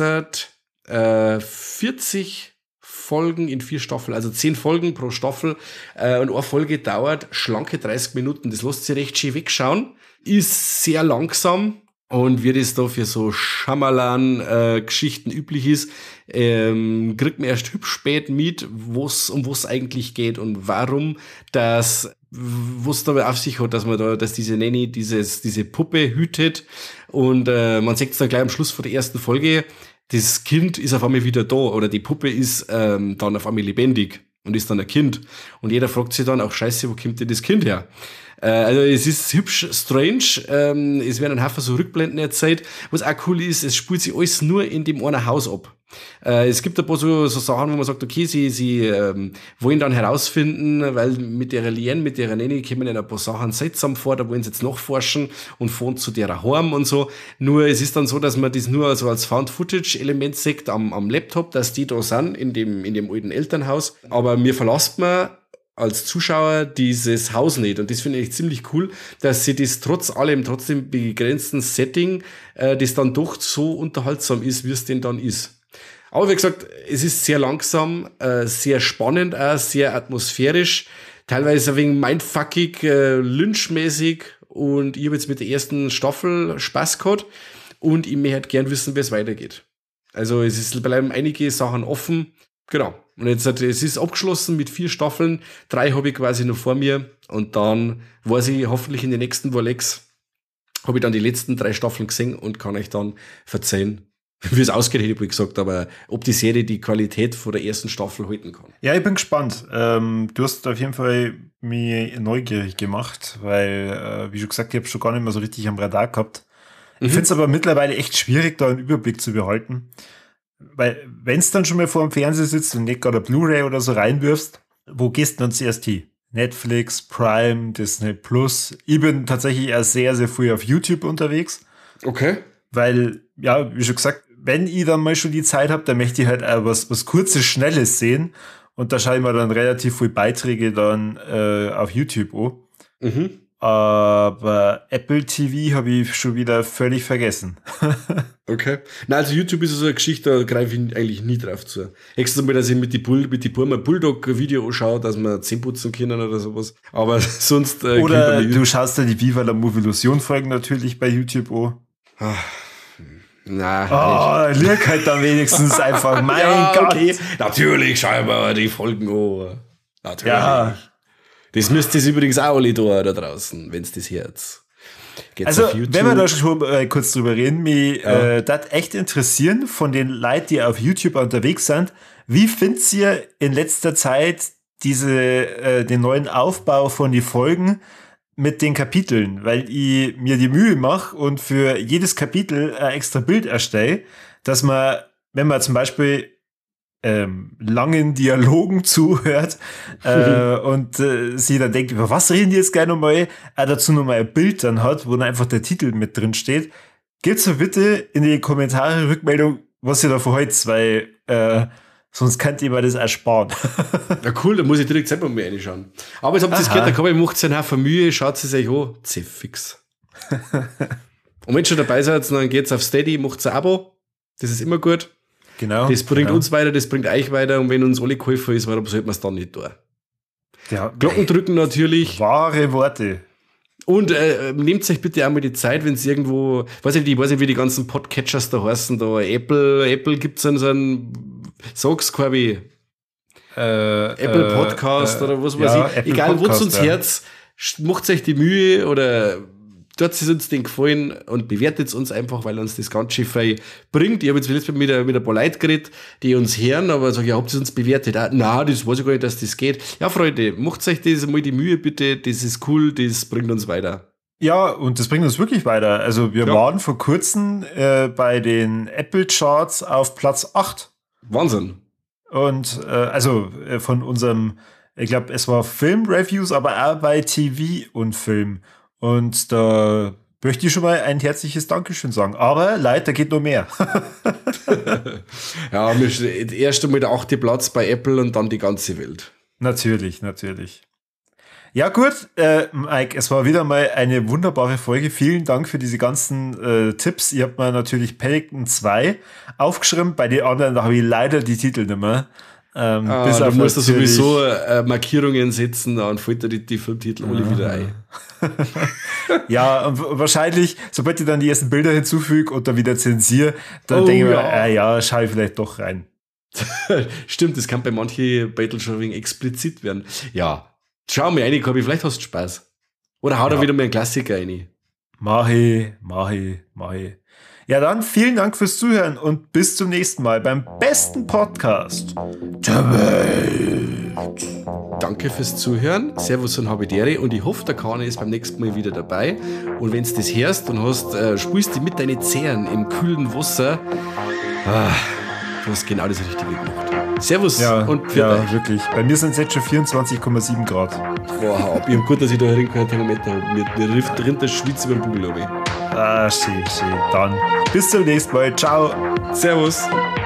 äh, vierzig Folgen in vier Staffeln, also zehn Folgen pro Staffel. Äh, und eine Folge dauert schlanke dreißig Minuten. Das lässt sich recht schön wegschauen. Ist sehr langsam und wie das da für so Shyamalan-Geschichten äh, üblich ist, ähm, kriegt man erst hübsch spät mit, wo's, um was eigentlich geht und warum das, was dabei auf sich hat, dass man da, dass diese Nanny dieses, diese Puppe hütet und äh, man sieht es dann gleich am Schluss von der ersten Folge, das Kind ist auf einmal wieder da oder die Puppe ist ähm, dann auf einmal lebendig und ist dann ein Kind und jeder fragt sich dann auch, scheiße, wo kommt denn das Kind her? Also es ist hübsch strange, ähm, es werden ein Haufen so Rückblenden erzählt. Was auch cool ist, es spielt sich alles nur in dem einen Haus ab. Äh, es gibt ein paar so, so Sachen, wo man sagt, okay, sie, sie ähm, wollen dann herausfinden, weil mit der Leanne, mit der Nanny kommen ihnen ein paar Sachen seltsam vor, da wollen sie jetzt nachforschen und fahren zu der heim und so. Nur es ist dann so, dass man das nur so als Found-Footage-Element sieht am, am Laptop, dass die da sind in dem, in dem alten Elternhaus. Aber mir verlasst man als Zuschauer dieses Haus nicht. Und das finde ich ziemlich cool, dass sie das trotz allem, trotz dem begrenzten Setting, äh, das dann doch so unterhaltsam ist, wie es denn dann ist. Aber wie gesagt, es ist sehr langsam, äh, sehr spannend auch, sehr atmosphärisch, teilweise ein wenig mindfuckig, äh, lynchmäßig und ich habe jetzt mit der ersten Staffel Spaß gehabt und ich möchte gern wissen, wie es weitergeht. Also es ist, bleiben einige Sachen offen. Genau. Und jetzt hat, es ist abgeschlossen mit vier Staffeln. Drei habe ich quasi noch vor mir. Und dann weiß ich hoffentlich in den nächsten Volex, habe ich dann die letzten drei Staffeln gesehen und kann euch dann verzeihen, wie es ausgeht, hätte ich wohl gesagt, aber ob die Serie die Qualität von der ersten Staffel halten kann. Ja, ich bin gespannt. Ähm, du hast auf jeden Fall mich neugierig gemacht, weil, äh, wie schon gesagt, ich habe schon gar nicht mehr so richtig am Radar gehabt. Mhm. Ich finde es aber mittlerweile echt schwierig, da einen Überblick zu behalten. Weil, wenn es dann schon mal vor dem Fernseher sitzt und nicht gerade eine Blu-ray oder so reinwirfst, wo gehst du dann zuerst hin? Netflix, Prime, Disney Plus. Ich bin tatsächlich auch sehr, sehr früh auf YouTube unterwegs. Okay. Weil, ja, wie schon gesagt, wenn ich dann mal schon die Zeit habe, dann möchte ich halt auch was, was Kurzes, Schnelles sehen. Und da schaue ich mir dann relativ viele Beiträge dann äh, auf YouTube an. Mhm. Aber Apple T V habe ich schon wieder völlig vergessen. Okay. Na, also YouTube ist so eine Geschichte, da greife ich eigentlich nie drauf zu. Extra mal, dass ich mit die Bull, mit die Burma Bulldog-Video anschaue, dass wir Zähne putzen können oder sowas. Aber sonst. Äh, oder du schaust dir die Viva la Movilusion-Folgen natürlich bei YouTube an. Ach, na. Oh, lirk halt da wenigstens einfach. Mein ja, Gott. Okay. Natürlich schauen wir die Folgen an. Natürlich. Ja. Das müsst ihr übrigens auch alle da, da draußen, wenn's das Herz. Geht's also, wenn wir da schon äh, kurz drüber reden, mich ja. äh, das echt interessieren von den Leuten, die auf YouTube unterwegs sind. Wie findet ihr in letzter Zeit diese, äh, den neuen Aufbau von die Folgen mit den Kapiteln? Weil ich mir die Mühe mache und für jedes Kapitel ein extra Bild erstelle, dass man, wenn man zum Beispiel Ähm, langen Dialogen zuhört äh, und äh, sie dann denkt, über was reden die jetzt gleich nochmal, er dazu nochmal ein Bild dann hat, wo dann einfach der Titel mit drin steht. Gebt so bitte in die Kommentare Rückmeldung, was ihr da verholzt, weil äh, sonst könnt ihr mir das ersparen. Ja cool, da muss ich direkt selber mal reinschauen. Aber jetzt habt ihr das gehört, da kann man, macht es einen Haufen Mühe, schaut es euch an, C-Fix. Und wenn ihr schon dabei seid, dann geht's auf Steady, macht's ein Abo, das ist immer gut. Genau. Das bringt genau. uns weiter, das bringt euch weiter und wenn uns alle geholfen ist, warum sollte man es dann nicht tun? Ja, Glocken drücken natürlich. Wahre Worte. Und äh, nehmt euch bitte auch mal die Zeit, wenn es irgendwo, weiß ich, ich weiß nicht, wie die ganzen Podcatchers da heißen, da Apple, Apple gibt's dann so einen, sag's Corby, äh, Apple Podcast äh, oder was weiß ja, ich. Apple Egal, Podcast, wo's uns ja. Herz, macht euch die Mühe oder tut es uns den Gefallen und bewertet uns einfach, weil uns das ganz schön frei bringt. Ich habe jetzt letztes Mal mit, mit ein paar Leuten geredet, die uns hören, aber sagen, ja, habt ihr uns bewertet? Ah, nein, das weiß ich gar nicht, dass das geht. Ja, Freunde, macht euch das mal die Mühe bitte, das ist cool, das bringt uns weiter. Ja, und das bringt uns wirklich weiter. Also wir ja. waren vor kurzem äh, bei den Apple Charts auf Platz acht. Wahnsinn. Und äh, also äh, von unserem, ich glaube, es war Film-Reviews, aber auch bei T V und Film. Und da möchte ich schon mal ein herzliches Dankeschön sagen. Aber leider geht noch mehr. Ja, erst einmal der achte Platz bei Apple und dann die ganze Welt. Natürlich, natürlich. Ja gut, äh, Mike, es war wieder mal eine wunderbare Folge. Vielen Dank für diese ganzen äh, Tipps. Ihr habt mir natürlich Paddington zwei aufgeschrieben. Bei den anderen habe ich leider die Titel nicht mehr. Ähm, ah, bis du auf musst da sowieso äh, Markierungen setzen, dann fällt dir die, die Filmtitel alle wieder ein. Ja, und wahrscheinlich, sobald ich dann die ersten Bilder hinzufüge und dann wieder zensiere, dann oh, denke ich ja. mir, äh, ja, schaue ich vielleicht doch rein. Stimmt, das kann bei manchen Battle schon wegen explizit werden. Ja, schau mal rein, Kobi, vielleicht hast du Spaß. Oder hau ja. da wieder mal einen Klassiker rein. Mach ich, mach ich, mach ich. Ja, dann vielen Dank fürs Zuhören und bis zum nächsten Mal beim besten Podcast der Welt. Danke fürs Zuhören. Servus und Habidere. Und ich hoffe, der Kane ist beim nächsten Mal wieder dabei. Und wenn du das hörst und hast, äh, spülst du mit deinen Zähren im kühlen Wasser, ah, du hast genau das Richtige gemacht. Servus ja, und für ja, euch. Wirklich. Bei mir sind es jetzt schon vierundzwanzig Komma sieben Grad. Wow, ich hab gut, dass ich da kein Thermometer habe. Mir, mir rifft drin der Schwitz über den Bugel. Ah, schön, schön. Dann bis zum nächsten Mal. Ciao. Servus.